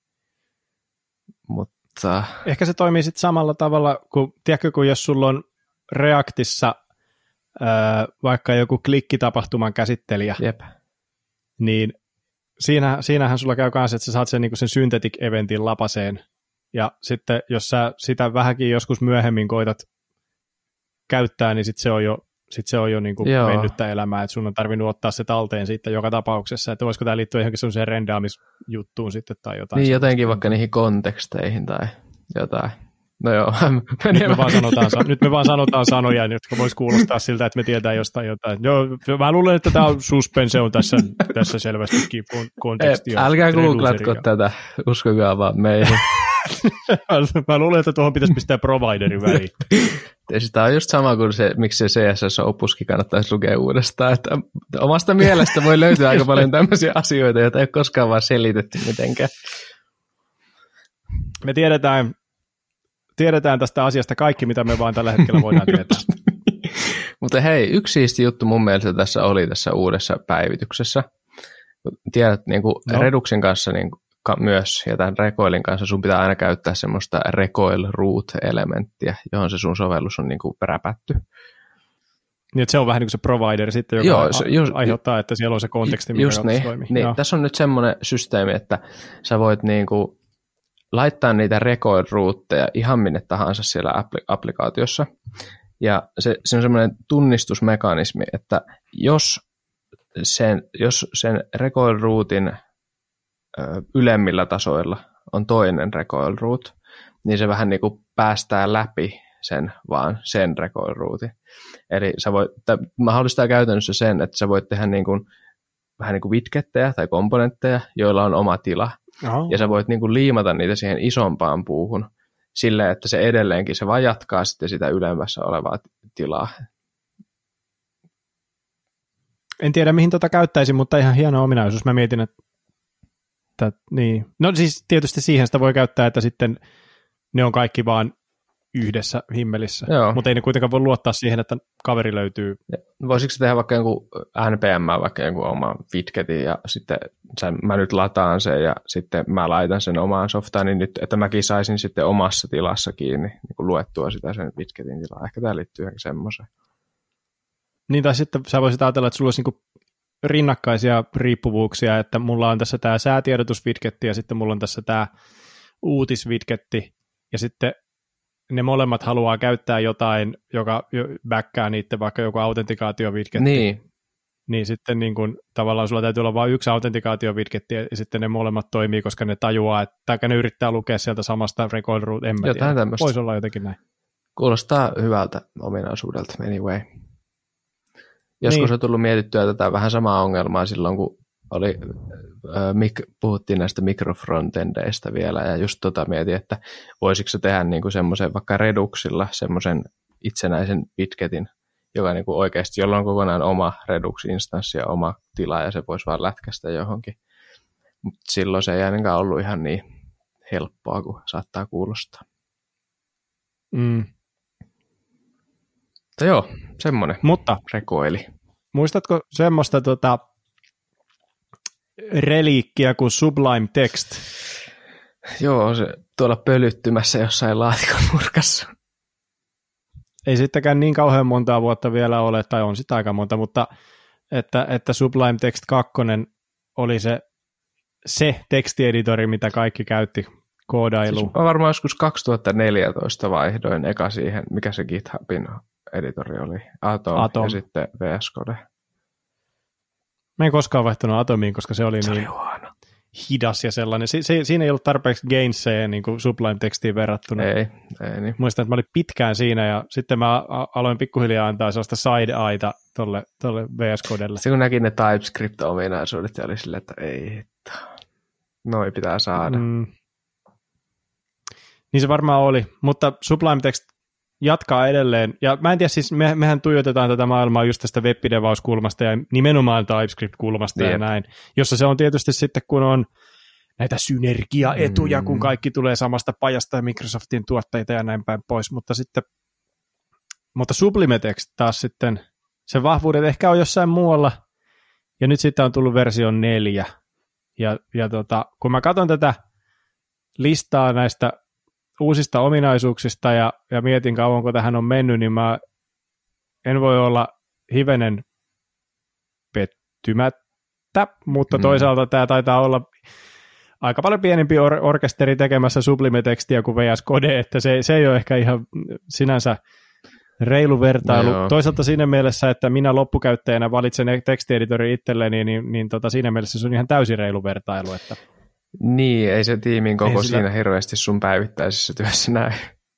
Mutta ehkä se toimii sitten samalla tavalla, kun, tiedätkö, kun jos sulla on Reactissa ää, vaikka joku klikkitapahtuman käsittelijä, Jep. niin siinä, siinähän sulla käy kanssa, että sä saat sen, niin sen synthetic-eventin lapaseen, ja sitten jos sä sitä vähänkin joskus myöhemmin koitat käyttää, niin sitten se on jo Sitten se on jo niin kuin mennyttä elämää, että sun on tarvinnut ottaa se talteen sitten joka tapauksessa, että voisiko tämä liittyä johonkin sellaiseen rendaamisjuttuun sitten tai jotain. Niin jotenkin vaikka niihin konteksteihin tai jotain. No joo. Nyt me, vaan sanotaan, nyt me vaan sanotaan sanoja, jotka vois kuulostaa siltä, että me tietää jostain jotain. Joo, mä luulen, että tämä on suspense on tässä, tässä selvästikin konteksti. Älkää googlatko tätä, uskokaa vaan meihin. Mä luulen, että tuohon pitäisi pistää providerin väliin. Tämä on just sama kuin se, miksi se C S S-opuskin kannattaisi lukea uudestaan. Että omasta mielestä voi löytyä aika paljon tämmöisiä asioita, joita ei ole koskaan vaan selitetty mitenkään. Me tiedetään, tiedetään tästä asiasta kaikki, mitä me vaan tällä hetkellä voidaan tietää. Mutta hei, yksi siisti juttu mun mielestä tässä oli tässä uudessa päivityksessä. Tiedät, niin kuin no. Reduxin kanssa niin kuin myös, ja tämän Recoilin kanssa sun pitää aina käyttää semmoista Recoil root-elementtiä, johon se sun sovellus on niin kuin räpätty. Niin, että se on vähän niin kuin se provider sitten, joka Joo, se, just, aiheuttaa, että siellä on se konteksti, mikä just niin, toimii. Niin, tässä on nyt semmoinen systeemi, että sä voit niin kuin laittaa niitä Recoil rootteja ihan minne tahansa siellä appli- applikaatiossa, Ja se, se on semmoinen tunnistusmekanismi, että jos sen, jos sen recoil-ruutin ylemmillä tasoilla on toinen recoil-root, niin se vähän niin kuin päästää läpi sen vaan sen recoil-ruutin. Eli sä voit, mahdollistaa käytännössä sen, että sä voit tehdä niin kuin, vähän niin kuin widgettejä tai komponentteja, joilla on oma tila. Oho. Ja sä voit niin kuin liimata niitä siihen isompaan puuhun silleen, että se edelleenkin, se vaan jatkaa sitten sitä ylemmässä olevaa tilaa. En tiedä, mihin tota käyttäisin, mutta ihan hieno ominaisuus. Mä mietin, että, että niin. No siis tietysti siihen sitä voi käyttää, että sitten ne on kaikki vaan yhdessä himmelissä, Joo. mutta ei ne kuitenkaan voi luottaa siihen, että kaveri löytyy. Voisitko tehdä vaikka jonkun N P M, vaikka jonkun oman widgetin, ja sitten sen, mä nyt lataan sen, ja sitten mä laitan sen omaan softaan, niin nyt, että mäkin saisin sitten omassa tilassa kiinni niin kuin luettua sitä sen widgetin tilaa. Ehkä tämä liittyy johonkin semmoiseen. Niin, tai sitten sä voisit ajatella, että sulla olisi niin kuin rinnakkaisia riippuvuuksia, että mulla on tässä tämä säätiedotusvidgetti, ja sitten mulla on tässä tämä uutisvidgetti, ja sitten ne molemmat haluaa käyttää jotain, joka backkaa niiden vaikka joku autentikaatiovidgetti. Niin. Niin sitten niin kun, tavallaan sulla täytyy olla vain yksi autentikaatiovidgetti ja sitten ne molemmat toimii, koska ne tajuaa, että tai ne yrittää lukea sieltä samasta recoil root, en mä jotain tiedä. Tämmöistä. Voisi olla jotenkin näin. Kuulostaa hyvältä ominaisuudelta, anyway. Joskus niin. on tullut mietittyä tätä vähän samaa ongelmaa silloin, kun oli, äh, mik, puhuttiin näistä mikrofrontendeista vielä, ja just tota mietin, että voisiko se tehdä niinku semmoisen vaikka Reduxilla semmoisen itsenäisen widgetin, joka niinku oikeasti, jolla on kokonaan oma Redux-instanssi ja oma tila, ja se voisi vaan lätkästä johonkin. Mutta silloin se ei ainakaan ollut ihan niin helppoa, kuin saattaa kuulostaa. Mm. Mutta joo, semmoinen Mutta rekoili. Muistatko semmoista tota, reliikkiä kuin Sublime Text? Joo, se tuolla pölyttymässä jossain laatikon nurkassa. Ei sittenkään niin kauhean montaa vuotta vielä ole, tai on sitä aika monta, mutta että, että Sublime Text kaksi oli se, se tekstieditori, mitä kaikki käytti koodailuun. Siis mä varmaan joskus kaksituhattaneljätoista vaihdoin eka siihen, mikä se GitHubin editori oli, Atom, Atom. Ja sitten V S Code. Mä en koskaan vaihtanut Atomiin, koska se oli se niin oli hidas ja sellainen. Si- si- siinä ei ollut tarpeeksi gainsseja niin kuin Sublime Textiin verrattuna. Ei, ei niin. Muistan, että mä olin pitkään siinä ja sitten mä a- aloin pikkuhiljaa antaa sellaista side-aita tolle, tolle V S Codelle. Sitten kun näkin ne TypeScript-ominaisuudet ja oli silleen, että ei, että noi pitää saada. Mm. Niin se varmaan oli, mutta Sublime Text jatkaa edelleen, ja mä en tiedä, siis me, mehän tuijotetaan tätä maailmaa just tästä web-devaus-kulmasta ja nimenomaan TypeScript-kulmasta Jep. ja näin, jossa se on tietysti sitten, kun on näitä synergiaetuja, mm. kun kaikki tulee samasta pajasta ja Microsoftin tuotteita ja näin päin pois, mutta sitten, mutta Sublime Text taas sitten, sen vahvuudet ehkä on jossain muualla, ja nyt sitten on tullut versio neljä, ja, ja tota, kun mä katson tätä listaa näistä uusista ominaisuuksista ja, ja mietin kauanko tähän on mennyt, niin mä en voi olla hivenen pettymättä, mutta mm. toisaalta tämä taitaa olla aika paljon pienempi or- orkesteri tekemässä Sublime-tekstiä kuin V S Code, että se, se ei ole ehkä ihan sinänsä reilu vertailu. No toisaalta siinä mielessä, että minä loppukäyttäjänä valitsen tekstieditori itselleni, niin, niin, niin tota, siinä mielessä se on ihan täysin reilu vertailu, että niin, ei se tiimin koko ei siinä sitä hirveästi sun päivittäisessä työssä näy.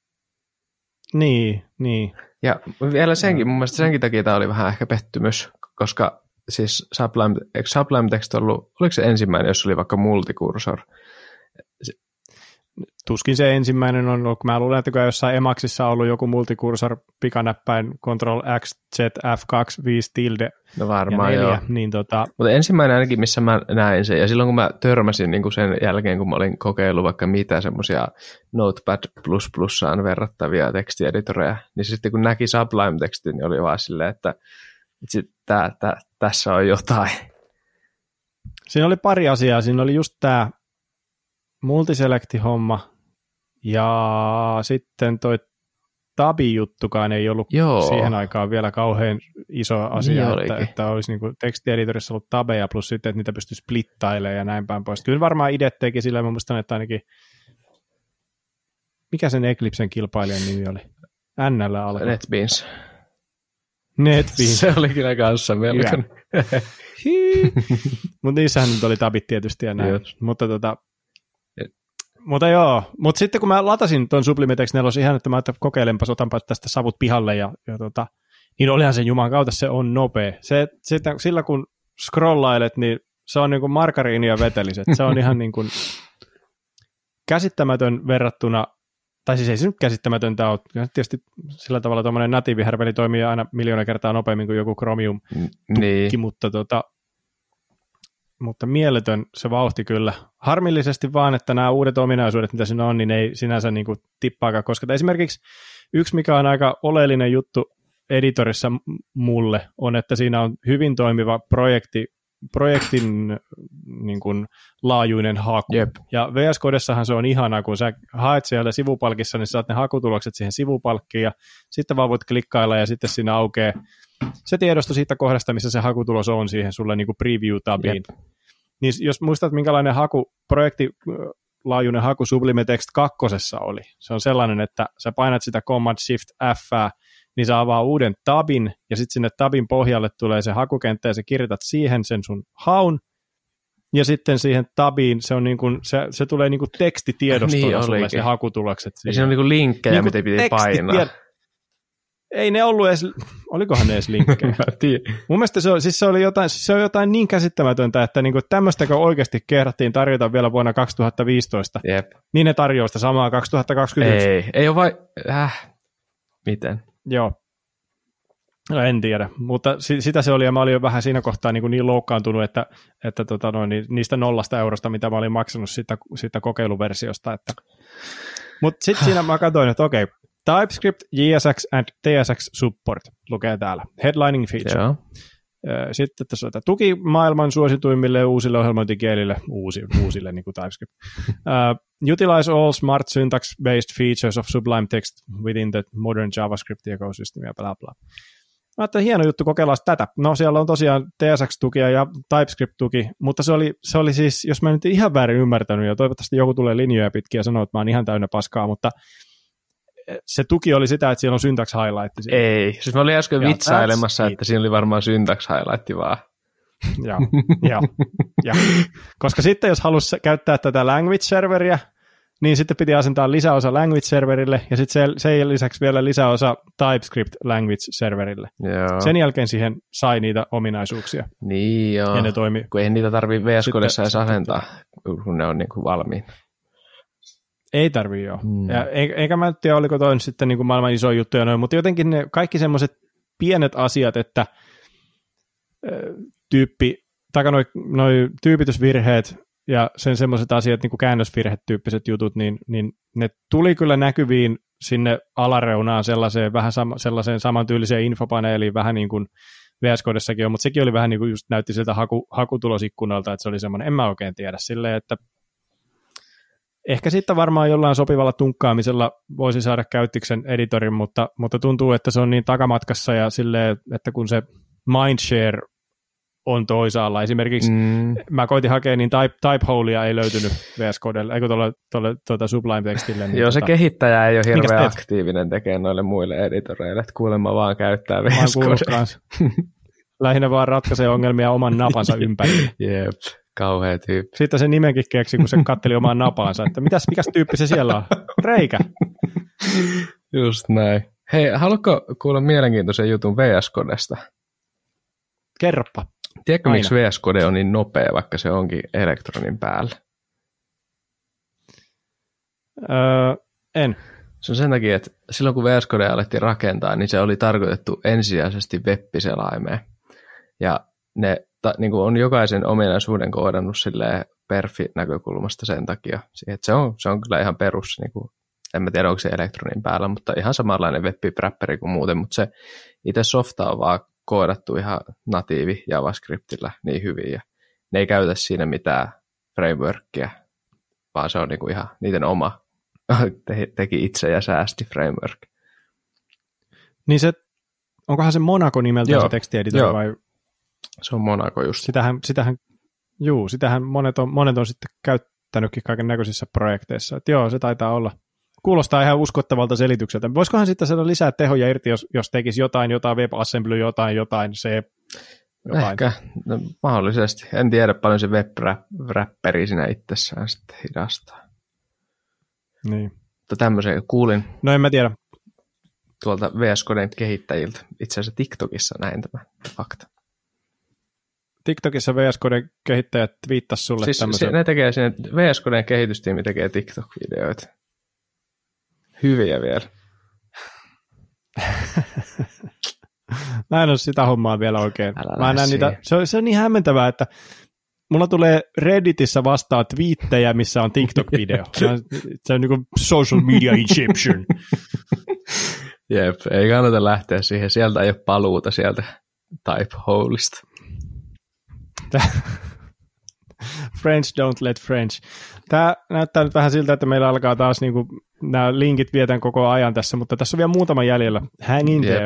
Niin, niin. Ja vielä senkin, mun mielestä senkin takia tämä oli vähän ehkä pettymys, koska siis Sublime, eikö Sublime Text ollut, oliko se ensimmäinen, jos oli vaikka multikursor? Se, tuskin se ensimmäinen on ollut, kun mä luulen, että kun jossain Emacsissa on ollut joku multikursor pikanäppäin Control X, Z, F kaksi, viisi tilde no varmaan, ja neljä, joo. Niin tota mutta ensimmäinen ainakin, missä mä näin sen, ja silloin kun mä törmäsin niin kuin sen jälkeen, kun mä olin kokeillut vaikka mitä semmoisia Notepad plus plusaan verrattavia tekstieditoreja, niin sitten kun näki Sublime-tekstin, niin oli vaan silleen, että tää, tää, tässä on jotain. Siinä oli pari asiaa, siinä oli just tämä multiselekti-homma, ja sitten toi tabi-juttukaan ei ollut Joo. siihen aikaan vielä kauhean iso asia, niin että, että olisi niin kuin tekstieditorissa ollut tabeja, plus sitten, että niitä pystyy splittailemaan ja näin päin pois. Kyllä varmaan I D E teki sillä, mä muistan, että ainakin, mikä sen Eclipsen kilpailijan nimi oli? N:llä alkoi. NetBeans. NetBeans. Se oli kyllä kanssa melkoinen. Mutta niissähän nyt oli tabit tietysti ja näin. Yes. Mutta, tota, mutta joo, mutta sitten kun mä latasin tuon Sublime Text neljä ihan, että mä että kokeilenpas, otanpa tästä savut pihalle ja, ja tota, niin olihan sen juman kautta, se on nopea. Se, sitä, sillä kun scrollailet, niin se on niin kuin margariini ja veteliset. Se on ihan niin kuin käsittämätön verrattuna, tai siis ei se nyt käsittämätöntä ole. Tietysti sillä tavalla tuommoinen natiivihärveli toimii aina miljoona kertaa nopeammin kuin joku Chromium-tukki, niin. mutta, tota, mutta mieletön se vauhti kyllä. Harmillisesti vaan, että nämä uudet ominaisuudet, mitä siinä on, niin ei sinänsä niin kuin tippaakaan kosketa. Esimerkiksi yksi, mikä on aika oleellinen juttu editorissa mulle, on, että siinä on hyvin toimiva projekti, projektin niin kuin, laajuinen haku. Jep. Ja V S Codessahan se on ihanaa, kun sä haet siellä sivupalkissa, niin saat ne hakutulokset siihen sivupalkkiin, ja sitten vaan voit klikkailla, ja sitten siinä aukeaa se tiedosto siitä kohdasta, missä se hakutulos on siihen sulle niin kuin preview-tabiin. Jep. Niin jos muistat, minkälainen haku, projektilaajuinen haku Sublime Text kakkosessa oli, se on sellainen, että sä painat sitä Command Shift F, niin se avaa uuden tabin, ja sitten sinne tabin pohjalle tulee se hakukenttä, ja sä kirjoitat siihen sen sun haun, ja sitten siihen tabiin se, on niin kuin, se, se tulee niin kuin tekstitiedostona niin sulle se hakutulokset. Ja siinä on niin kuin linkkejä, niin mitä piti painaa. Ei ne ollut edes, olikohan ne edes linkkejä? Mun mielestä se, siis se oli jotain, siis se on jotain niin käsittämätöntä, että niinku tämmöistäkö oikeasti kehdattiin tarjota vielä vuonna kaksituhattaviisitoista, Jep. niin ne tarjoaa sitä samaa kaksituhattakaksikymmentä. Ei, ei ole vai, äh, miten? Joo, no, en tiedä, mutta sitä se oli, ja mä olin jo vähän siinä kohtaa niin, niin loukkaantunut, että, että tota noin, niin niistä nollasta eurosta, mitä mä olin maksanut siitä, siitä kokeiluversiosta. Että. Mutta sitten siinä mä katsoin, että okei, okay, TypeScript, J S X and T S X support lukee täällä. Headlining feature. Joo. Sitten tässä on tuki maailman suosituimmille uusille ohjelmointikielille, uusi, uusille niin kuin TypeScript. Uh, utilize all smart syntax-based features of Sublime Text within the modern JavaScript ecosystem ja bla bla. Mä ajattelin, hieno juttu, kokeillaan tätä. No siellä on tosiaan T S X-tukia ja TypeScript-tuki, mutta se oli, se oli siis, jos mä nyt ihan väärin ymmärtänyt, ja toivottavasti joku tulee linjoja pitkin ja sanoo, että mä oon ihan täynnä paskaa, mutta se tuki oli sitä, että siellä on syntax highlight. Ei, siis mä olin äsken ja vitsailemassa, että siinä oli varmaan syntax highlight vaan. Joo, joo, joo. Koska sitten jos halusi käyttää tätä language-serveriä, niin sitten piti asentaa lisäosa language-serverille, ja sitten sen lisäksi vielä lisäosa TypeScript language-serverille. Joo. Sen jälkeen siihen sai niitä ominaisuuksia. Niin joo, ja ne toimi. Kun ei niitä tarvitse V S Codessa edes asentaa, kun ne on niin kuin valmiina. Ei tarvii joo. Mm. Ja eikä mä tiedä, oliko toi sitten niin kuin maailman iso juttu ja noin, mutta jotenkin ne kaikki semmoiset pienet asiat, että tyyppi, tai noi, noi tyypitysvirheet ja sen semmoiset asiat, niin kuin käännösvirhetyyppiset jutut, niin, niin ne tuli kyllä näkyviin sinne alareunaan sellaiseen, vähän sama, sellaiseen samantyyliseen infopaneeliin, vähän niin kuin V S Codessakin on, mutta sekin oli vähän niin kuin just näytti siltä haku, hakutulosikkunalta, että se oli semmoinen, en mä oikein tiedä, silleen, että ehkä sitten varmaan jollain sopivalla tunkkaamisella voisi saada käyttiksen editorin, mutta, mutta tuntuu, että se on niin takamatkassa ja silleen, että kun se mindshare on toisaalla. Esimerkiksi mm. mä koitin hakea, niin type, typeholea ei löytynyt V S Codelle, eikö tuolle, tuolle tuota Sublime-tekstille. Niin joo, tota, se kehittäjä ei ole hirveän aktiivinen tekemään noille muille editoreille, että kuulemma vaan käyttää V S Codea. Lähinnä vaan ratkaisee ongelmia oman napansa ympärille. Jep. Kauhea tyyppi. Sitten se nimenkin keksi, kun se katteli omaan napaansa, että mitäs, mikäs tyyppi se siellä on? Reikä. Just näin. Hei, haluatko kuulla mielenkiintoisen jutun V S Codesta? Kerropa. Tiedätkö, aina. Miksi V S Code on niin nopea, vaikka se onkin elektronin päällä? Öö, en. Se on sen takia, että silloin kun V S Codea alettiin rakentaa, niin se oli tarkoitettu ensisijaisesti web-selaimeen. Ja ne ta, niin kuin on jokaisen ominaisuuden koodannut silleen perfi-näkökulmasta sen takia. Että se, on, se on kyllä ihan perus, niin kuin, en mä tiedä onko se elektronin päällä, mutta ihan samanlainen web-wrapperi kuin muuten, mutta se itse softa on vaan koodattu ihan natiivi JavaScriptillä niin hyvin, ja ne ei käytä siinä mitään frameworkia, vaan se on niin kuin ihan niiden oma, Te, teki itse ja säästi framework. Niin se, onkohan se Monaco nimeltään se tekstieditori vai? Se on Monaco just. Sitähän, sitähän, juu, sitähän monet on, monet on sitten käyttänytkin kaiken näköisissä projekteissa. Et joo, se taitaa olla. kuulostaa ihan uskottavalta selitykseltä. Voisikohan sitten saada lisää tehoja irti, jos, jos tekisi jotain, jotain WebAssembly, jotain, jotain, se jotain. Ehkä, no, mahdollisesti. En tiedä paljon se web-räpperi siinä itsessään sitten hidastaa. Niin. Mutta tämmöisen kuulin. No en mä tiedä. Tuolta V S Coden kehittäjiltä. Itse asiassa TikTokissa näin tämä fakta. TikTokissa V S Coden kehittäjät twiittasi sulle siis tämmöisen. Se, ne tekee sinne, V S Coden kehitystiimi tekee TikTok-videoita. Hyviä vielä. Mä en ole sitä hommaa vielä oikein. Älä Mä näen niitä, se, on, se on niin hämmentävää, että mulla tulee Redditissä vastaan twiittejä, missä on TikTok-video. Se on, se on niin kuin social media inception. Jep, ei kannata lähteä siihen. Sieltä ei ole paluuta sieltä type-holeista. French don't let French. Tämä näyttää nyt vähän siltä, että meillä alkaa taas niin kuin, nämä linkit vietän koko ajan tässä, mutta tässä on vielä muutama jäljellä. Hang in Jep. there.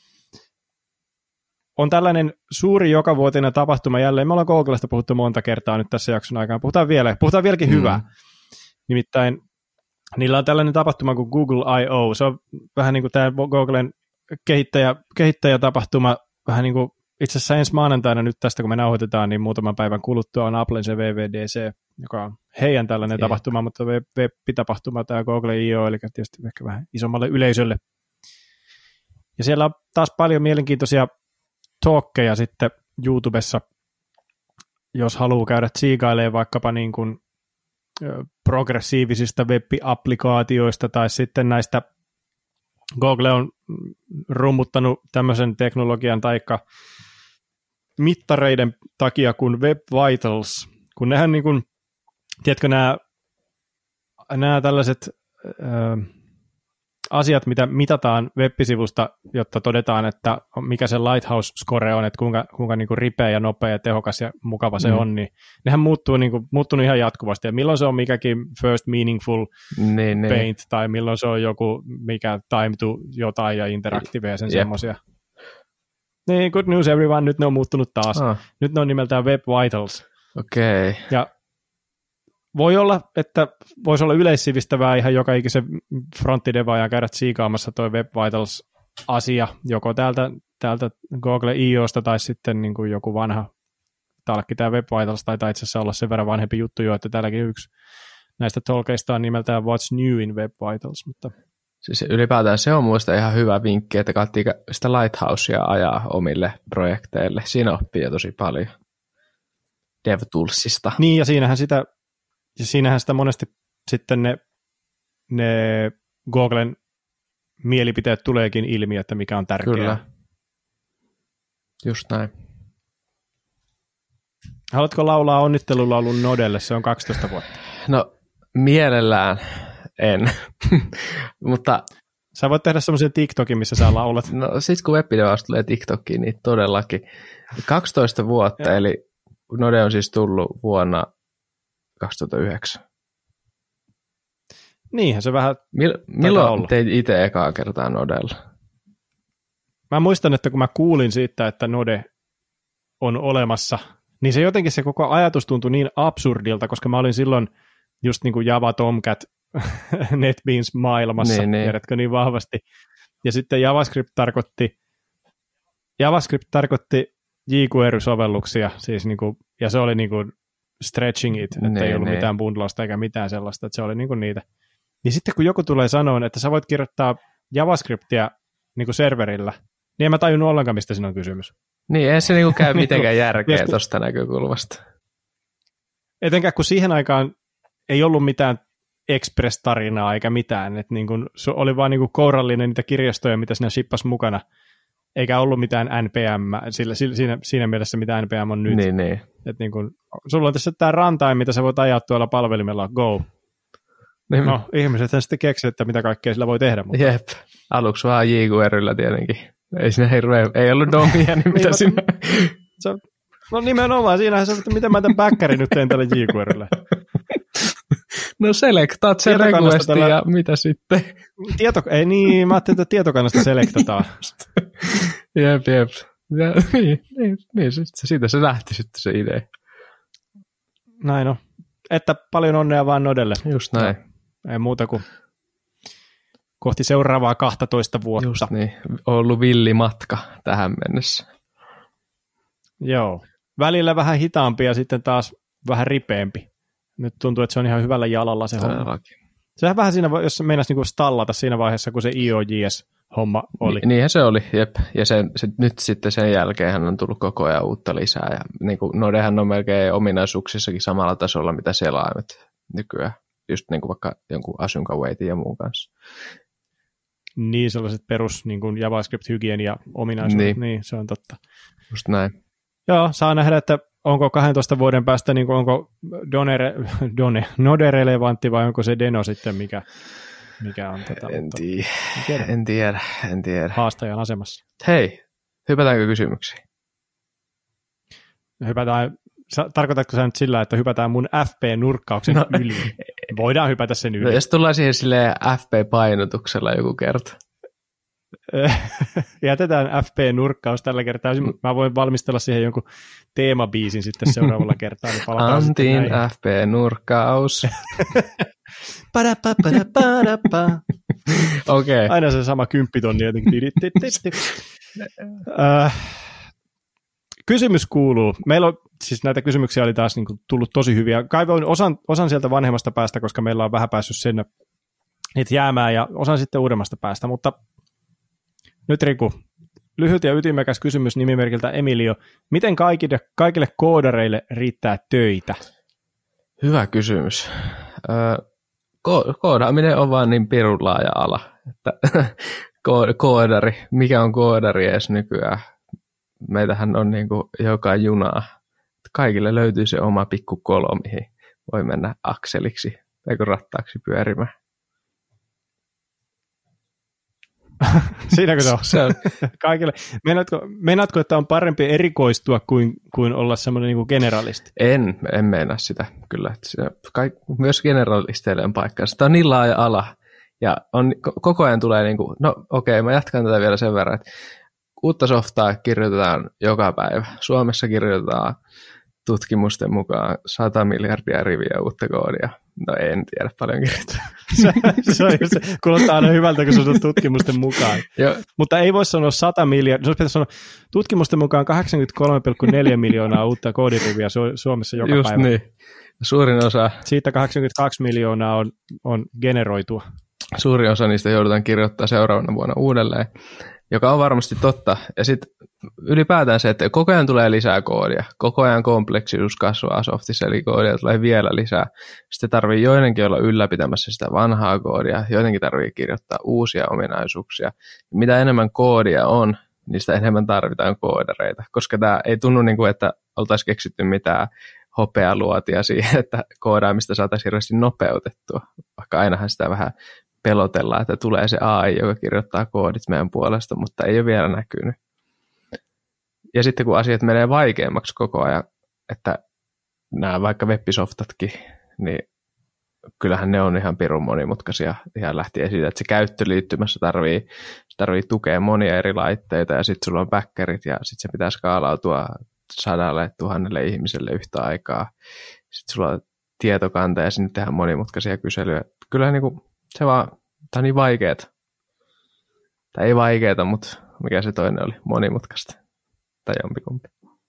On tällainen suuri jokavuotinen tapahtuma jälleen. Me ollaan Googlesta puhuttu monta kertaa nyt tässä jakson aikana. Puhutaan vielä, puhutaan vieläkin mm. hyvää. Nimittäin niillä on tällainen tapahtuma kuin Google I O. Se on vähän niin kuin tämä Googlen kehittäjä, kehittäjätapahtuma. Vähän niin kuin itse asiassa ensi maanantaina nyt tästä, kun me nauhoitetaan, niin muutaman päivän kuluttua on Applen se W W D C, joka on heidän tällainen yeah. tapahtuma, mutta web-tapahtuma tämä Google I O, eli tietysti ehkä vähän isommalle yleisölle. Ja siellä on taas paljon mielenkiintoisia talkkeja sitten YouTubessa, jos haluaa käydä tsiikailemaan vaikkapa niin kuin progressiivisista web-applikaatioista tai sitten näistä Google on rummuttanut tämmöisen teknologian taikka mittareiden takia kuin Web Vitals, kun nehän niin kuin, tiedätkö nämä, nämä tällaiset äh, asiat, mitä mitataan web-sivusta, jotta todetaan, että mikä se Lighthouse-score on, että kuinka, kuinka niin kuin ripeä ja nopea ja tehokas ja mukava se mm. on, niin nehän muuttuu niin kuin, muuttunut ihan jatkuvasti. Ja milloin se on mikäkin first meaningful niin, paint, niin. tai milloin se on joku mikä time to jotain ja interactive ja sen Jep. semmoisia. Niin, good news everyone, nyt ne on muuttunut taas. Ah. Nyt ne on nimeltään Web Vitals. Okei. Okay. Ja voi olla, että voisi olla yleissivistävää ihan joka ikisen fronttidevaajan käydä tsiikaamassa toi Web Vitals-asia, joko täältä, täältä Google I O:sta tai sitten niin kuin joku vanha talkki. Tämä Web Vitals taitaa itse asiassa olla sen verran vanhempi juttu jo, että täälläkin yksi näistä talkeista on nimeltään What's New in Web Vitals. Mutta Siis ylipäätään se on muista ihan hyvä vinkki, että kannattaa sitä Lighthousea ajaa omille projekteille. Siinä oppii jo tosi paljon DevToolsista. Niin, ja siinähän sitä Ja siinähän sitä monesti sitten ne, ne Googlen mielipiteet tuleekin ilmi, että mikä on tärkeää. Kyllä. Just näin. Haluatko laulaa onnittelulaulun Nodelle? Se on kaksitoista vuotta. No, mielellään en. Mutta sä voit tehdä semmoisen TikTokin, missä sä laulat. No sit kun webvideoista tulee TikTokiin, niin todellakin. kaksitoista vuotta, ja. Eli Node on siis tullut vuonna kaksituhattayhdeksän. Niinhän se vähän Mil, milloin teit itse ekaa kertaa Nodella? Mä muistan, että kun mä kuulin siitä, että Node on olemassa, niin se jotenkin se koko ajatus tuntui niin absurdilta, koska mä olin silloin just niin kuin Java Tomcat NetBeans-maailmassa, niin, tiedätkö, niin vahvasti. Ja sitten JavaScript tarkoitti, JavaScript tarkoitti jQuery-sovelluksia, siis niin kuin, ja se oli niin kuin stretching it, että niin, ei ollut niin. mitään bundlausta eikä mitään sellaista, että se oli niin kuin niitä. Niin sitten kun joku tulee sanoa, että sä voit kirjoittaa JavaScriptia niin kuin serverillä, niin en mä tajunnut ollenkaan, mistä siinä on kysymys. Niin, ei se niin kuin käy mitenkään järkeä tuosta näkökulmasta. Etenkään kun siihen aikaan ei ollut mitään Express-tarinaa eikä mitään, että niin kuin, se oli vaan niin kuin kourallinen niitä kirjastoja, mitä siinä shippasi mukana, eikä ollut mitään N P M, sillä, siinä, siinä mielessä mitä N P M on nyt. Niin, niin. Että niin kuin, sulla on tässä tämä runtime, mitä sä voit ajaa tuolla palvelimella, go. Niin. No, ihmiset sitten keksivät, että mitä kaikkea sillä voi tehdä. Mutta jep, aluksi vaan jQueryllä tietenkin. Ei siinä hirveä, ei ollut domia, niin mitä sinä? No nimenomaan, siinähän se, että miten mä tämän backerin nyt teen tällä jQueryllä. No selektaat sen requestin tällä... ja mitä sitten? Tieto... Ei niin, mä ajattelin, että tietokannasta selektataan. jep, jep. Ja, niin, niin, niin se, siitä se lähti sitten se idea. Näin on. Että paljon onnea vaan Nodelle. Just näin. No, ei muuta kuin kohti seuraavaa kaksitoista vuotta. Just niin, on ollut villi matka tähän mennessä. Joo, välillä vähän hitaampi ja sitten taas vähän ripeämpi. Nyt tuntuu, että se on ihan hyvällä jalalla se Todellakin. homma. Sehän vähän siinä, jos meinasi niinku stallata siinä vaiheessa, kun se I O J S-homma oli. Ni, niinhän se oli, jep. Ja se, se, nyt sitten sen jälkeen on tullut koko ajan uutta lisää. Ja niin kuin, Nodehan on melkein ominaisuuksissakin samalla tasolla, mitä selaimet nykyään. Just niin kuin vaikka jonkun Async Awaitin ja muun kanssa. Niin, sellaiset perus niin kuin JavaScript-hygienia-ominaisuudet, niin. niin se on totta. Just näin. Joo, saa nähdä, että onko kahdentoista vuoden päästä, niin kuin, onko Donere, Done, Node relevantti vai onko se Deno sitten, mikä, mikä on tätä. En, mutta, tiedä. en, en tiedä, en tiedä. Haastajan asemassa. Hei, hypätäänkö kysymyksiin? Hypätään, tarkoitatko sä nyt sillä, että hypätään mun F P-nurkkauksen no, yli? Voidaan hypätä sen yli. No, jos tullaan siihen silleen F P-painotuksella joku kerta. Jätetään F P-nurkkaus tällä kertaa. Mä voin valmistella siihen jonkun teemabiisin sitten seuraavalla kertaa. Niin Antin F P-nurkkaus. Okei. Aina se sama kymppitonni jotenkin. äh, kysymys kuuluu. Meillä on, siis näitä kysymyksiä oli taas niin kuin tullut tosi hyviä. Kaivoin osan, osan sieltä vanhemmasta päästä, koska meillä on vähän päässyt sen niitä jäämään ja osan sitten uudemmasta päästä, mutta nyt Riku, lyhyt ja ytimekäs kysymys nimimerkiltä Emilio. Miten kaikille, kaikille koodareille riittää töitä? Hyvä kysymys. Öö, ko- koodaaminen on vaan niin pirun laaja ala. Että ko- koodari, mikä on koodari edes nykyään? Meitähän on niin kuin joka junaa. Kaikille löytyy se oma pikku kolo, mihin voi mennä akseliksi tai rattaaksi pyörimään. Siinäkö se on? Se on. Kaikille. Meinaatko, meinaatko, että on parempi erikoistua kuin, kuin olla semmoinen niin kuin generalisti? En, en meinaa sitä kyllä. Kaik, myös generalisteille on paikkaa. Tämä on niin laaja ala. Ja on, koko ajan tulee, niin kuin, no okei, mä jatkan tätä vielä sen verran, että uutta softaa kirjoitetaan joka päivä. Suomessa kirjoitetaan tutkimusten mukaan sata miljardia riviä uutta koodia. No en tiedä, paljon kirjoittaa. se, se, se kuulostaa aina hyvältä, kun se on tutkimusten mukaan. Mutta ei voi sanoa sata miljardia. Se pitäisi sanoa tutkimusten mukaan kahdeksankymmentäkolme pilkku neljä miljoonaa uutta koodiriviä Suomessa joka Just päivä. Niin. Suurin osa. Siitä kahdeksankymmentäkaksi miljoonaa on, on generoitua. Suurin osa niistä joudutaan kirjoittaa seuraavana vuonna uudelleen, joka on varmasti totta. Ja sitten ylipäätään se, että koko ajan tulee lisää koodia. Koko ajan kompleksisuus kasvaa softissa, eli koodia tulee vielä lisää. Sitten tarvii joidenkin olla ylläpitämässä sitä vanhaa koodia, joidenkin tarvii kirjoittaa uusia ominaisuuksia. Mitä enemmän koodia on, niin sitä enemmän tarvitaan koodareita, koska tämä ei tunnu niin kuin, että oltaisiin keksitty mitään hopealuotia siihen, että koodaamista saataisiin hirveästi nopeutettua, vaikka ainahan sitä vähän pelotellaan, että tulee se A I, joka kirjoittaa koodit meidän puolesta, mutta ei ole vielä näkynyt. Ja sitten kun asiat menee vaikeammaksi koko ajan, että nämä vaikka web-softatkin, niin kyllähän ne on ihan pirun monimutkaisia ihan lähtien siitä, että se käyttöliittymässä tarvii, tarvii tukea monia eri laitteita ja sitten sulla on backerit ja sitten se pitää skaalautua sadalle tuhannelle ihmiselle yhtä aikaa. Sitten sulla on tietokanta ja sinne tehdään monimutkaisia kyselyjä. Kyllä niin kuin, se vaan, tämä on niin vaikeeta. Tai ei vaikeeta, mutta mikä se toinen oli? Monimutkaista. Tai jompikumpi.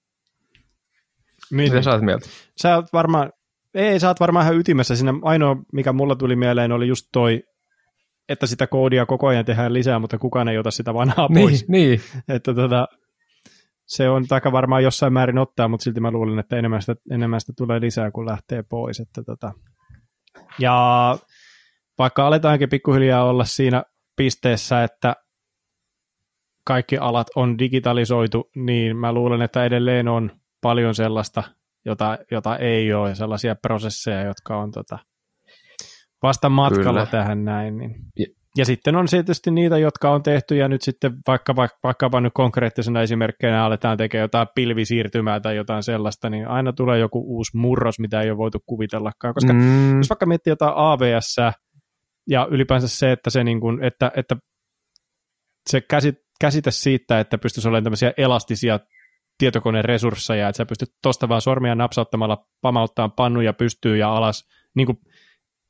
Mitä sä oot mieltä? Sä oot varmaan, ei, sä oot varmaan ihan ytimessä. Siinä ainoa, mikä mulla tuli mieleen, oli just toi, että sitä koodia koko ajan tehdään lisää, mutta kukaan ei ota sitä vanhaa pois. Niin, niin. Että tota, se on aika varmaan jossain määrin ottaa, mutta silti mä luulen, että enemmän sitä, enemmän sitä tulee lisää, kun lähtee pois. Että tota. Ja vaikka aletaankin pikkuhiljaa olla siinä pisteessä, että kaikki alat on digitalisoitu, niin mä luulen, että edelleen on paljon sellaista, jota, jota ei ole, ja sellaisia prosesseja, jotka on tota, vasta matkalla Kyllä. tähän näin. Niin. Ja. ja sitten on tietysti niitä, jotka on tehty, ja nyt sitten vaikka, vaikka, vaikkapa nyt konkreettisena esimerkkinä aletaan tekemään jotain pilvisiirtymää tai jotain sellaista, niin aina tulee joku uusi murros, mitä ei ole voitu kuvitellakaan, koska mm. jos vaikka miettii jotain A W S, ja ylipäänsä se, että se, niin kuin, että, että se käsit, käsite siitä, että pystyisi olemaan tämmöisiä elastisia tietokoneen resursseja, että sä pystyt tuosta vaan sormia napsauttamalla pamauttaa pannuja pystyyn ja alas, niin kuin,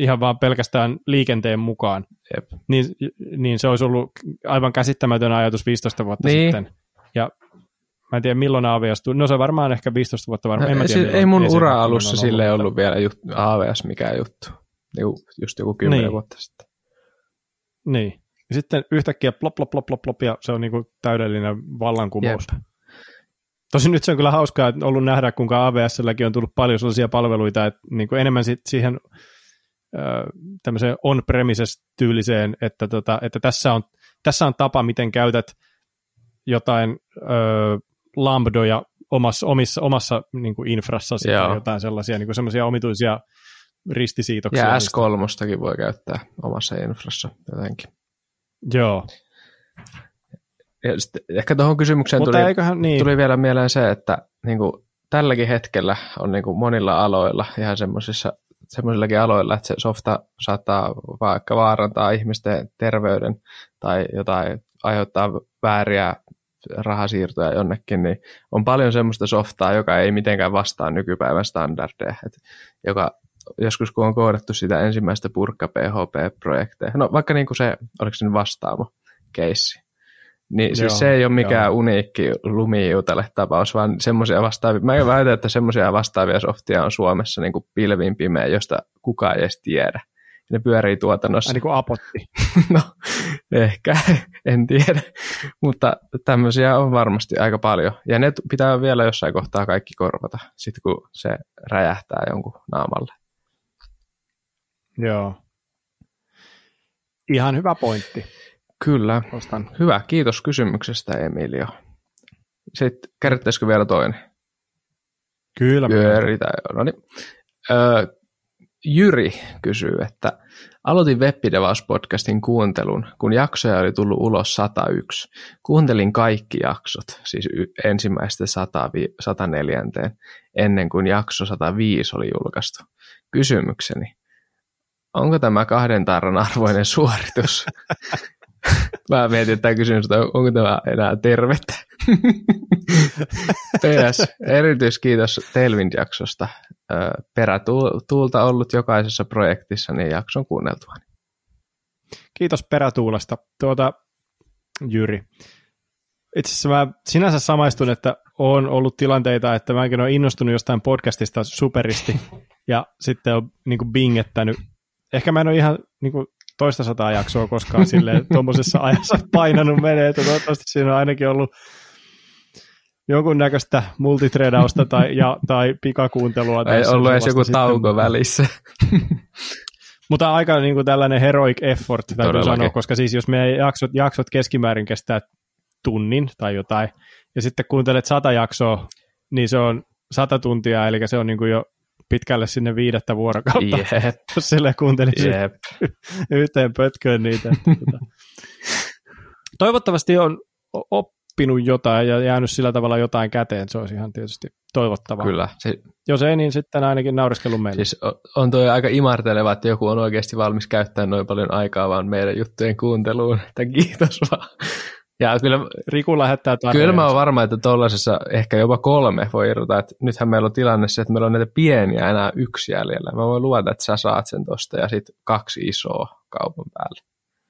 ihan vaan pelkästään liikenteen mukaan, Jep. niin, niin se olisi ollut aivan käsittämätön ajatus viisitoista vuotta niin. sitten. Ja mä en tiedä milloin A V S tuli. No se varmaan ehkä viisitoista vuotta varmaan. No, en tiedä, se, ei mun ura-alussa ollut, sille ollut vielä jut, A V S mikään juttu. Just joku kymmenen niin. vuotta sitten. Niin. Ja sitten yhtäkkiä plop, plop, plop, plop, plop, ja se on niinku täydellinen vallankumous. Jep. Tosin nyt se on kyllä hauskaa, että on ollut nähdä, kuinka A V S:lläkin on tullut paljon sellaisia palveluita, että niinku enemmän sit siihen äh, tämmöiseen on-premises-tyyliseen, että, tota, että tässä, on, tässä on tapa, miten käytät jotain äh, lambdoja omassa, omissa, omassa niinku infrassasi tai jotain sellaisia niinku semmoisia omituisia ristisiitoksia. Ja S kolme voi käyttää omassa infrassa jotenkin. Joo. Ja sitten ehkä tuohon kysymykseen tuli, eiköhän, niin. tuli vielä mieleen se, että niin kuin, tälläkin hetkellä on niin kuin, monilla aloilla, ihan semmoisillakin aloilla, että se softa saattaa vaikka vaarantaa ihmisten terveyden tai jotain aiheuttaa vääriä rahasiirtoja jonnekin, niin on paljon semmoista softaa, joka ei mitenkään vastaa nykypäivän standardeja, että joka joskus kun on koodattu sitä ensimmäistä purkka P H P-projekteja, no vaikka niin kuin se, oliko se nyt Vastaamo keissi, niin joo, siis se ei ole mikään joo. uniikki Lumiutelle tapaus, vaan semmoisia vastaavia, mä väitän, että semmoisia vastaavia softia on Suomessa niin kuin pilvin pimeä, josta kukaan ei edes tiedä. Ne pyörii tuotannossa. Niin kuin Apotti. No, ehkä, en tiedä, mutta tämmöisiä on varmasti aika paljon. Ja ne pitää vielä jossain kohtaa kaikki korvata, sitten kun se räjähtää jonkun naamalle. Joo. Ihan hyvä pointti. Kyllä. Ostan. Hyvä. Kiitos kysymyksestä, Emilio. Sitten kerrottaisiko vielä toinen? Kyllä. Pyöritään. No niin. Öö, Jyri kysyy, että aloitin Webpidevaus-podcastin kuuntelun, kun jaksoja oli tullut ulos sata yksi. Kuuntelin kaikki jaksot, siis ensimmäistä sata neljä ennen kuin jakso sata viisi oli julkaistu. Kysymykseni, onko tämä kahden tarran arvoinen suoritus? Mä mietin, että tämä kysymys, että onko tämä enää tervettä? P S. Erityiskiitos Tailwind-jaksosta. Perätuulta ollut jokaisessa projektissa, niin jakson kuunneltua. Kiitos perätuulesta. Tuota, Jyri. Itse asiassa mä sinänsä samaistun, että on ollut tilanteita, että mäkin olen innostunut jostain podcastista superisti, ja sitten on niin kuin bingettänyt. Ehkä mä en ole ihan niin kuin toista sataa jaksoa koskaan silleen tuommoisessa ajassa painanut menee, että toivottavasti siinä on ainakin ollut jonkunnäköistä multitredausta tai, ja, tai pikakuuntelua. Ei ollut edes joku tauko välissä. Mutta aika niin kuin tällainen heroic effort, täytyy sanoa, koska siis jos meidän jaksot, jaksot keskimäärin kestää tunnin tai jotain, ja sitten kuuntelet sata jaksoa, niin se on sata tuntia, eli se on niin kuin jo pitkälle sinne viidettä vuorokautta, Jep. jos sille kuuntelisit Jep. yhteen pötköön niitä. Toivottavasti on oppinut jotain ja jäänyt sillä tavalla jotain käteen, se olisi ihan tietysti toivottavaa. Kyllä. Se, jos ei, niin sitten ainakin naureskellut meille. Siis on toi aika imarteleva, että joku on oikeasti valmis käyttämään noin paljon aikaa vaan meidän juttujen kuunteluun, että kiitos vaan. Ja kyllä, Riku lähettää tarjoja. Kyllä mä oon varma, että tuollaisessa ehkä jopa kolme voi irrota, että nythän meillä on tilanne se, että meillä on näitä pieniä enää yksi jäljellä. Mä voin luvata, että sä saat sen tosta ja sitten kaksi isoa kaupan päälle.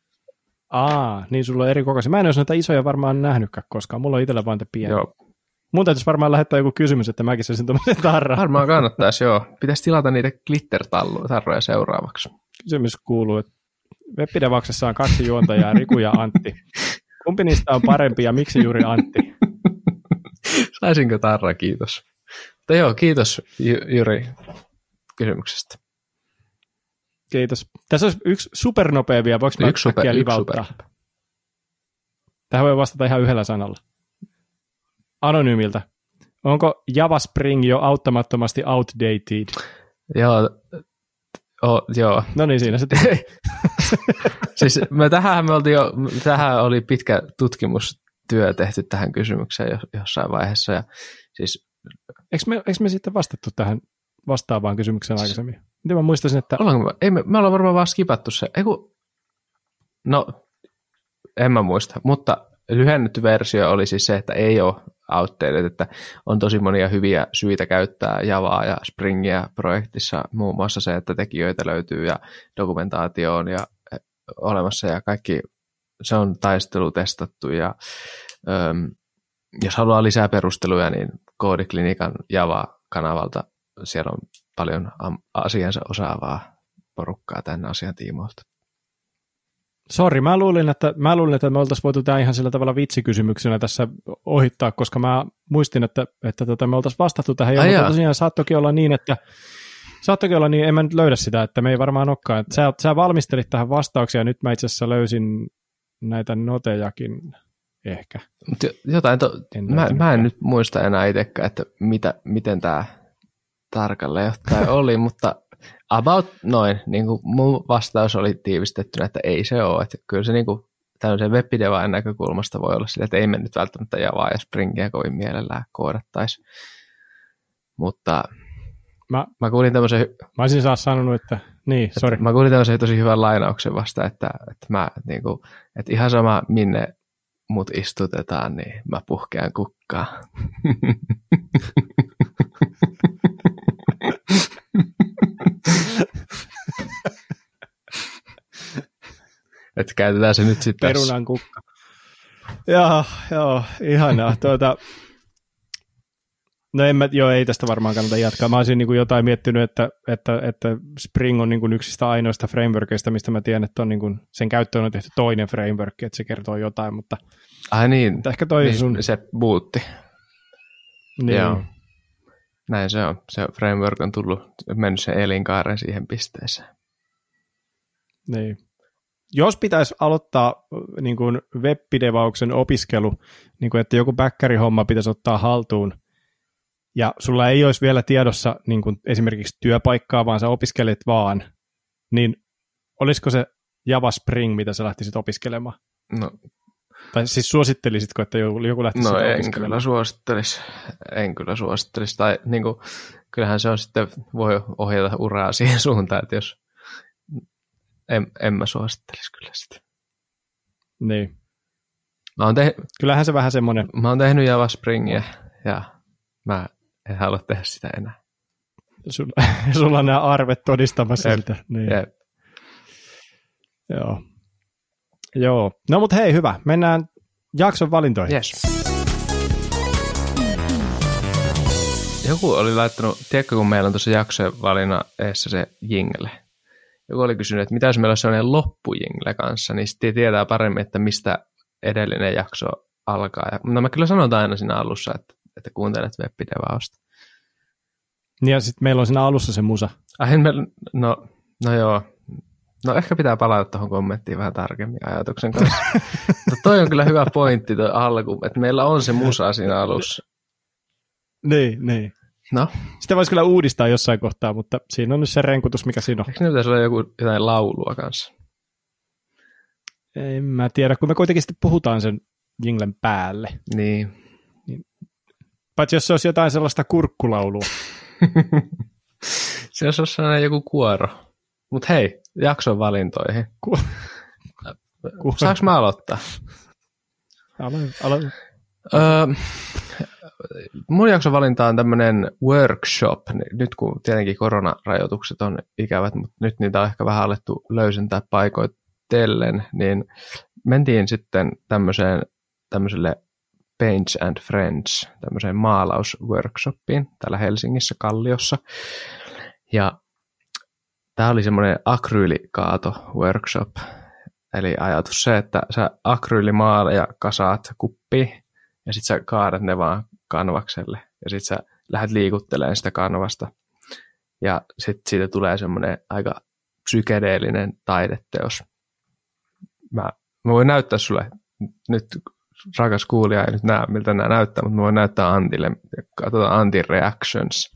Aa, niin sulla on eri kokoisia. Mä en olisi näitä isoja varmaan nähnytkään koskaan. Mulla on itsellä vain te pieniä. Joo. Mun täytyisi varmaan lähettää joku kysymys, että mäkin saisin tuollaisen tarran. Varmaan kannattaisi, joo. Pitäisi tilata niitä glitter-tarroja seuraavaksi. Kysymys kuuluu, että Webpidevauksessa on kaksi juontajaa, Riku ja Antti. Kumpi niistä on parempi ja miksi juuri Antti? Saisinko tarra, kiitos. Mutta joo, kiitos Jyri kysymyksestä. Kiitos. Tässä olisi yksi supernopea vielä, voiko mä yksi super, äkkiä livauttaa? Super. Tähän voi vastata ihan yhdellä sanalla. Anonyymiltä. Onko Java Spring jo auttamattomasti outdated? Joo. Oh, joo. No niin, siinä se siis me tähän me oltiin jo, tähän oli pitkä tutkimustyö tehty tähän kysymykseen jossain vaiheessa. Ja siis, eikö, me, eikö me sitten vastattu tähän vastaavaan kysymykseen aikaisemmin? Miten mä muistaisin, että... Ollaanko, ei me, me ollaan varmaan vaan skipattu se. Eiku, no, en mä muista, mutta lyhennetty versio oli siis se, että ei ole outdated, että on tosi monia hyviä syitä käyttää Javaa ja Springia projektissa, muun muassa se, että tekijöitä löytyy ja dokumentaatio on ja olemassa ja kaikki, se on taistelutestattu ja äm, jos haluaa lisää perusteluja, niin Koodiklinikan Java-kanavalta siellä on paljon asiansa osaavaa porukkaa tämän asian tiimoilta. Sori, mä luulin, että, mä luulin, että me oltaisiin voitu tämä ihan sillä tavalla vitsikysymyksenä tässä ohittaa, koska mä muistin, että, että tota, me oltaisiin vastattu tähän, jo, mutta tosiaan saattokin olla niin, että saattokin olla niin, en mä nyt löydä sitä, että me ei varmaan olekaan. Sä, sä valmistelit tähän vastauksia, ja nyt mä itse asiassa löysin näitä notejakin ehkä. Jotain, to, en mä, mä en nyt muista enää itsekään, että mitä, miten tämä tarkalleen ottaen oli, mutta about noin, niin kuin mun vastaus oli tiivistettynä, että ei se ole, että kyllä se niin kuin tämmöisen web-devain näkökulmasta voi olla sillä, että ei me nyt välttämättä Javaa ja Springia kovin mielellään koodattaisi, mutta mä, mä kuulin tämmöisen... Mä olisin saa sanonut, että niin, sori. Mä kuulin tämmöisen tosi hyvän lainauksen vasta, että, että, mä, niin kuin, että ihan sama minne mut istutetaan, niin mä puhkean kukkaan. Että käytetään se nyt sitten tässä. Perunan kukka. Joo, joo, ihanaa. Tuota, no en mä, joo, ei tästä varmaan kannata jatkaa. Mä olisin niin kuin jotain miettinyt, että, että, että Spring on niin kuin yksistä ainoista frameworkeista, mistä mä tiedän, että on niin kuin, sen käyttöön on tehty toinen framework, että se kertoo jotain, mutta, Ai niin, mutta ehkä toi niin sun... se bootti. Niin. Joo. Näin se on. Se framework on tullut, mennyt sen elinkaaren siihen pisteeseen. Niin. Jos pitäisi aloittaa niin kuin web-devauksen opiskelu, niin kuin, että joku backerihomma pitäisi ottaa haltuun, ja sulla ei olisi vielä tiedossa niin kuin esimerkiksi työpaikkaa, vaan sä opiskelet vaan, niin olisiko se Java Spring, mitä sä lähtisit opiskelemaan? No. Tai siis suosittelisitko, että joku lähtisi no, sitä en opiskelemaan? Kyllä suosittelisi. En kyllä suosittelisi. Tai niin kuin, kyllähän se on sitten, voi ohjata uraa siihen suuntaan, että jos en, en mä suosittelisi kyllä sitä. Niin. Mä oon te... Kyllähän se vähän semmoinen. Mä oon tehnyt Java Springia ja mä en halua tehdä sitä enää. Sulla, sulla on nämä arvet todistamassa Jep. sitä. Niin. Jep. Joo. Joo. No mut hei, hyvä. Mennään jakson valintoihin. Yes. Joku oli laittanut, tiedätkö kun meillä on tuossa jaksojen valinnan eessä se jingle. Joku oli kysynyt, että mitä jos meillä on sellainen loppujingle kanssa, niin sitten tietää paremmin, että mistä edellinen jakso alkaa. Ja, no mä kyllä sanotaan aina siinä alussa, että, että kuuntelet web-devausta. Ja sitten meillä on siinä alussa se musa. Ai, me, no, no joo. No ehkä pitää palata tuohon kommenttiin vähän tarkemmin ajatuksen kanssa. Mutta toi on kyllä hyvä pointti toi alku, että meillä on se musa siinä alussa. Niin, niin. No. Sitä voisi kyllä uudistaa jossain kohtaa, mutta siinä on nyt se renkutus, mikä siinä on. Eikö ne pitäisi olla joku, jotain laulua kanssa? En mä tiedä, kun me kuitenkin sitten puhutaan sen jinglen päälle. Niin. niin. Paitsi jos se olisi jotain sellaista kurkkulaulua. Se olisi sellainen joku kuoro. Mutta hei, jakson valintoihin. Ku- Ku- Saanko mä aloittaa? Alo, alo. Öö, mun jakson valinta on tämmöinen workshop. Nyt kun tietenkin koronarajoitukset on ikävät, mutta nyt niitä on ehkä vähän alettu löysentää paikoitellen, niin mentiin sitten tämmöiseen, tämmöiselle Paints and Friends, tämmöiseen maalausworkshopiin täällä Helsingissä Kalliossa. Ja tämä oli semmoinen akryylikaato-workshop, eli ajatus se, että sä akryylimaaleja kasaat kuppiin, ja sit sä kaadat ne vaan kanvakselle, ja sit sä lähdet liikuttelemaan sitä kanvasta, ja sit siitä tulee semmoinen aika psykedeellinen taideteos. Mä, mä voin näyttää sulle, nyt rakas kuulija ei nyt näe, miltä nämä näyttää, mutta mä voin näyttää Antille, katsotaan Antin reactions.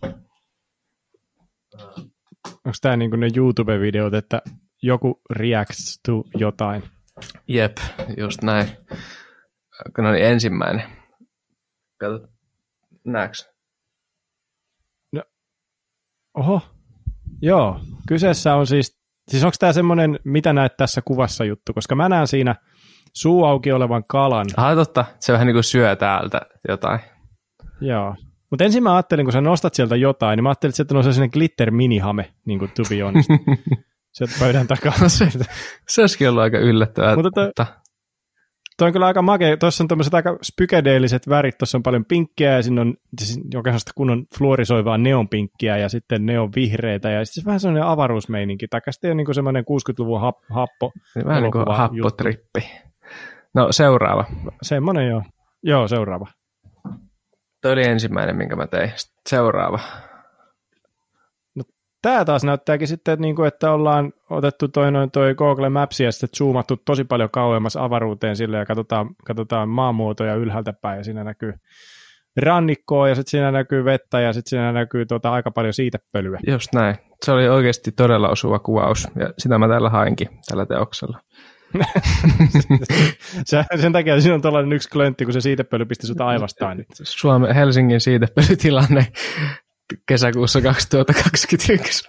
Onko tämä niin kuin ne YouTube-videot, että joku reacts to jotain? Jep, just näin. No niin, ensimmäinen. Kato, näetkö? No, oho, joo. Kyseessä on siis, siis onko tämä semmoinen, mitä näet tässä kuvassa juttu? Koska mä näen siinä suu auki olevan kalan. Ah, totta. Se vähän niin kuin syö täältä jotain. Joo. Mutta ensin mä ajattelin, kun sä nostat sieltä jotain, niin mä ajattelin, että sieltä on sellainen glitter-minihame, niin kuin to be honest. Sieltä pöydän takaa. se, se olisikin ollut aika yllättävää. Mutta toi, mutta... toi on kyllä aika makea. Tuossa on tämmöiset aika spykedeelliset värit. Tuossa on paljon pinkkiä ja siinä on siis jokaisesta kunnon fluorisoivaa neonpinkkiä ja sitten neonvihreitä ja sitten vähän sellainen avaruusmeininki. Tai sitten on niin kuin semmoinen kuusikymmentäluvun hap, happo. Vähän niin kuin happotrippi. No seuraava. Semmoinen joo. Joo, seuraava. Toi oli ensimmäinen, minkä mä tein. Sitten seuraava. No, tää taas näyttääkin sitten, että, niinku, että ollaan otettu toi, noin, toi Google Maps ja sitten zoomattu tosi paljon kauemmas avaruuteen sille ja katsotaan, katsotaan maanmuotoja ylhäältä päin ja siinä näkyy rannikkoa ja sitten siinä näkyy vettä ja sitten siinä näkyy tota, aika paljon siitepölyä. Just näin. Se oli oikeasti todella osuva kuvaus ja sitä mä täällä hainkin tällä teoksella. Sen takia siinä on tuollainen yksi klöntti, kun se siitepöly pisti sut aivastaan. Suomen Helsingin siitepölytilanne kesäkuussa kaksituhattakaksikymmentäyksi.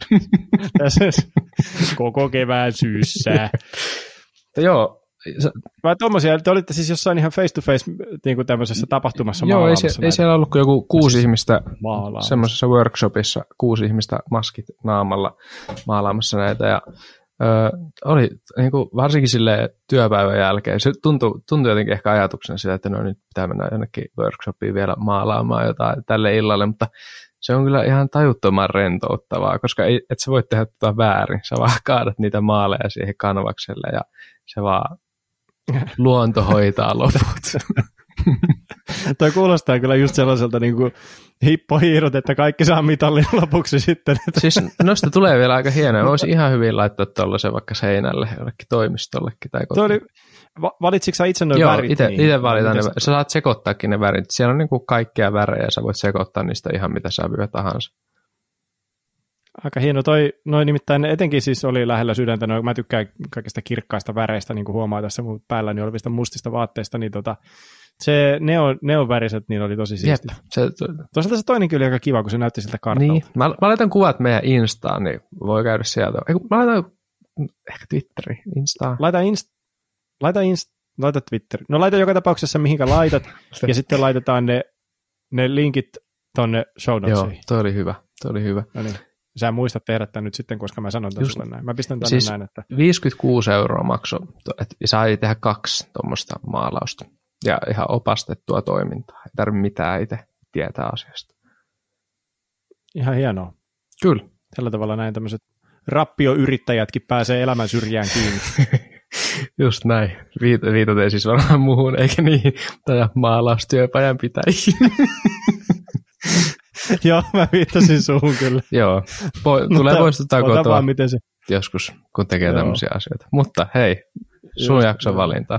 Koko kevään syyssä. Joo. Vai tommosia, te olitte siis jossain ihan face to face niin kuin tämmöisessä tapahtumassa joo, maalaamassa. Joo, ei, ei siellä ollut kuin joku kuusi siis ihmistä maalaamassa. Semmoisessa workshopissa, kuusi ihmistä maskit naamalla maalaamassa näitä ja Öö, oli niin kuin varsinkin sille työpäivän jälkeen, se tuntui, tuntui jotenkin ehkä ajatuksena sitä, että no nyt pitää mennä jonnekin workshopiin vielä maalaamaan jotain tälle illalle, mutta se on kyllä ihan tajuttoman rentouttavaa, koska ei, et sä voi tehdä tota väärin, sä vaan kaadat niitä maaleja siihen kanvakselle ja se vaan luonto hoitaa loput. Toi kuulostaa kyllä just sellaiselta niin kuin hippohiirut, että kaikki saa mitallin lopuksi sitten. Siis noista tulee vielä aika hienoa. Voisi ihan hyvin laittaa tuollaisen vaikka seinälle, jollekin toimistollekin. Tai oli, valitsitko sä itse noin Joo, värit? Joo, niin, itse valitaan ne. Sä saat sekoittaakin ne värit. Siellä on niin kuin kaikkia värejä, sä voit sekoittaa niistä ihan mitä sävyä tahansa. Aika hieno. Toi, noin nimittäin etenkin siis oli lähellä sydäntä. Noin, mä tykkään kaikista kirkkaista väreistä, niin kuin huomaa tässä mun päälläni olevista mustista vaatteista, niin tota, se neo, neonväriset, niin oli tosi siistiä. Toisaalta se toinen kyllä aika kiva, kun se näytti siltä kartalta. Niin. Mä, mä laitan kuvat meidän Instaan, niin voi käydä sieltä. Eiku, mä laitan ehkä Twitteriin, Instaan. Laita, inst, laita, inst, laita Twitter. No laita joka tapauksessa mihinkä laitat, ja sitten laitetaan ne, ne linkit tonne show notesiin. Joo, toi oli hyvä, toi oli hyvä. No niin. Sä muistat tehdä tämän nyt sitten, koska mä sanon tämän sulle näin. Mä pistän tänne siis näin, että viisikymmentäkuusi euroa maksoi, että sai tehdä kaksi tuommoista maalausta. Ja ihan opastettua toimintaa. Ei tarvitse mitään itse tietää asiasta. Ihan hienoa. Kyllä. Tällä tavalla näin tämmöiset rappioyrittäjätkin pääsee elämän syrjään kiinni. Just näin. Viit- viitat ei siis varmaan muuhun, eikä niihin tai maalaustyöpajan pitäjiin. Joo, mä viittasin suhun kyllä. Joo, po- tulee poistuttaa kotoa miten se... joskus, kun tekee tämmöisiä asioita. Mutta hei, sun Just, jakson valinta.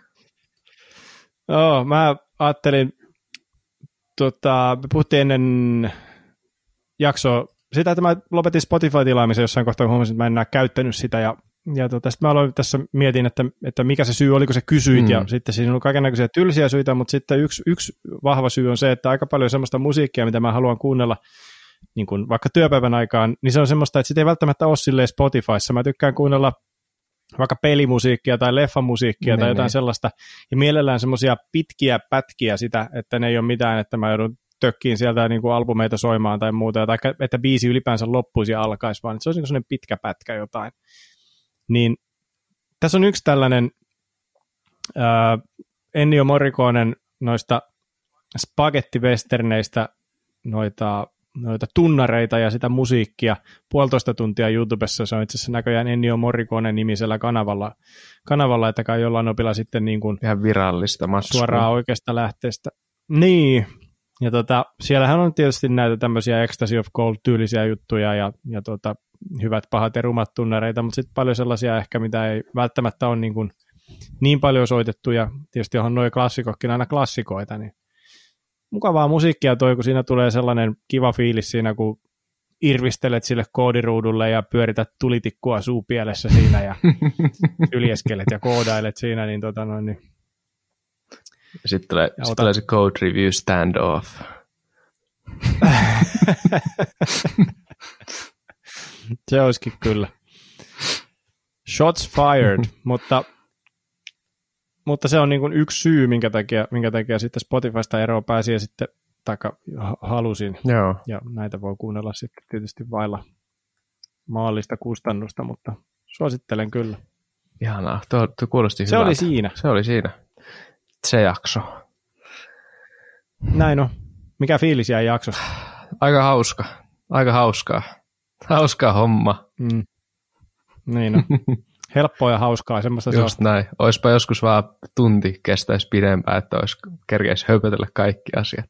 Joo, mä ajattelin, tota, me puhuttiin ennen jaksoa sitä, että mä lopetin Spotify-tilaamisen jossain kohtaa, kun huomasin, että mä en enää käyttänyt sitä, ja, ja tota, sitten mä aloin tässä mietin, että, että mikä se syy oli, kun sä kysyit, mm. ja sitten siinä on kaikennäköisiä tylsiä syitä, mutta sitten yksi, yksi vahva syy on se, että aika paljon semmoista musiikkia, mitä mä haluan kuunnella, niin kuin vaikka työpäivän aikaan, niin se on semmoista, että sitä ei välttämättä ole silleen Spotifyssa, mä tykkään kuunnella vaikka pelimusiikkia tai leffamusiikkia ne, tai jotain ne. sellaista, ja mielellään semmoisia pitkiä pätkiä sitä, että ne ei ole mitään, että mä joudun tökkiin sieltä niin kuin albumeita soimaan tai muuta, tai että biisi ylipäänsä loppuisi ja alkaisi, vaan että se olisi niin semmoinen pitkä pätkä jotain. Niin tässä on yksi tällainen ää, Ennio Morriconen noista spagettiwesterneistä noita noita tunnareita ja sitä musiikkia puolitoista tuntia YouTubessa. Se on itse asiassa näköjään Ennio Morricone nimisellä kanavalla, kanavalla että kai jollain opilla sitten niin kuin ihan virallista matskua. Suoraan oikeasta lähteestä. Niin, ja tota, siellähän on tietysti näitä tämmöisiä Ecstasy of Gold-tyylisiä juttuja ja, ja tota, hyvät, pahat ja rumat tunnareita, mutta sitten paljon sellaisia ehkä, mitä ei välttämättä ole niin, kuin niin paljon soitettu, ja tietysti onhan nuo klassikotkin aina klassikoita, niin mukavaa musiikkia toi, kun siinä tulee sellainen kiva fiilis siinä, kun irvistelet sille koodiruudulle ja pyörität tulitikkua suupielessä siinä ja yljeskelet ja koodailet siinä, niin tota noin. Niin. Sitten tulee, sit tulee se code review standoff. Se olisikin kyllä. Shots fired, mutta Mutta se on niin kuin yksi syy, minkä takia, minkä takia sitten Spotifysta eroon pääsi, ja sitten taikka halusin. Joo. Ja näitä voi kuunnella sitten tietysti vailla maallista kustannusta, mutta suosittelen kyllä. Ihanaa, tuo, tuo kuulosti Se hyvältä. oli siinä. Se oli siinä. Se jakso. Näin on. Mikä fiilis jäi jaksosta? Aika hauska. Aika hauskaa. Hauskaa homma. Mm. Niin on. Helppoa ja hauskaa. Semmoista Just se on. näin. Oispa joskus vaan tunti kestäisi pidempään, että olisi kerkeisi höpötellä kaikki asiat.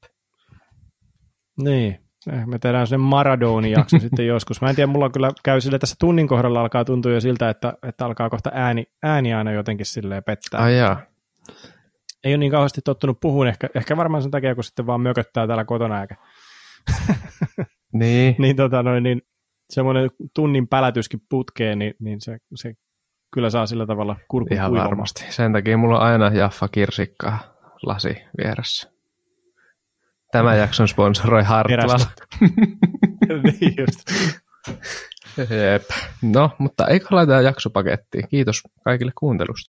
Niin. Me tehdään sen Maradonin jakso sitten joskus. Mä en tiedä, mulla kyllä käy sille tässä tunnin kohdalla alkaa tuntua jo siltä, että, että alkaa kohta ääni, ääni aina jotenkin silleen pettää. Ai jaa. Ei ole niin kauheasti tottunut puhumaan, ehkä, ehkä varmaan sen takia, kun sitten vaan mököttää täällä kotona eikä. Niin. niin, tota noin, niin semmoinen tunnin pälätyskin putkeen, niin, niin se, se kyllä saa sillä tavalla kurkun Ihan kuivamaan. varmasti. Sen takia mulla on aina Jaffa kirsikkaa lasi vieressä. Tämä jakson sponsoroi Hartwall. Niin just. Jep. No, mutta eikö laiteta jaksopakettiin. Kiitos kaikille kuuntelusta.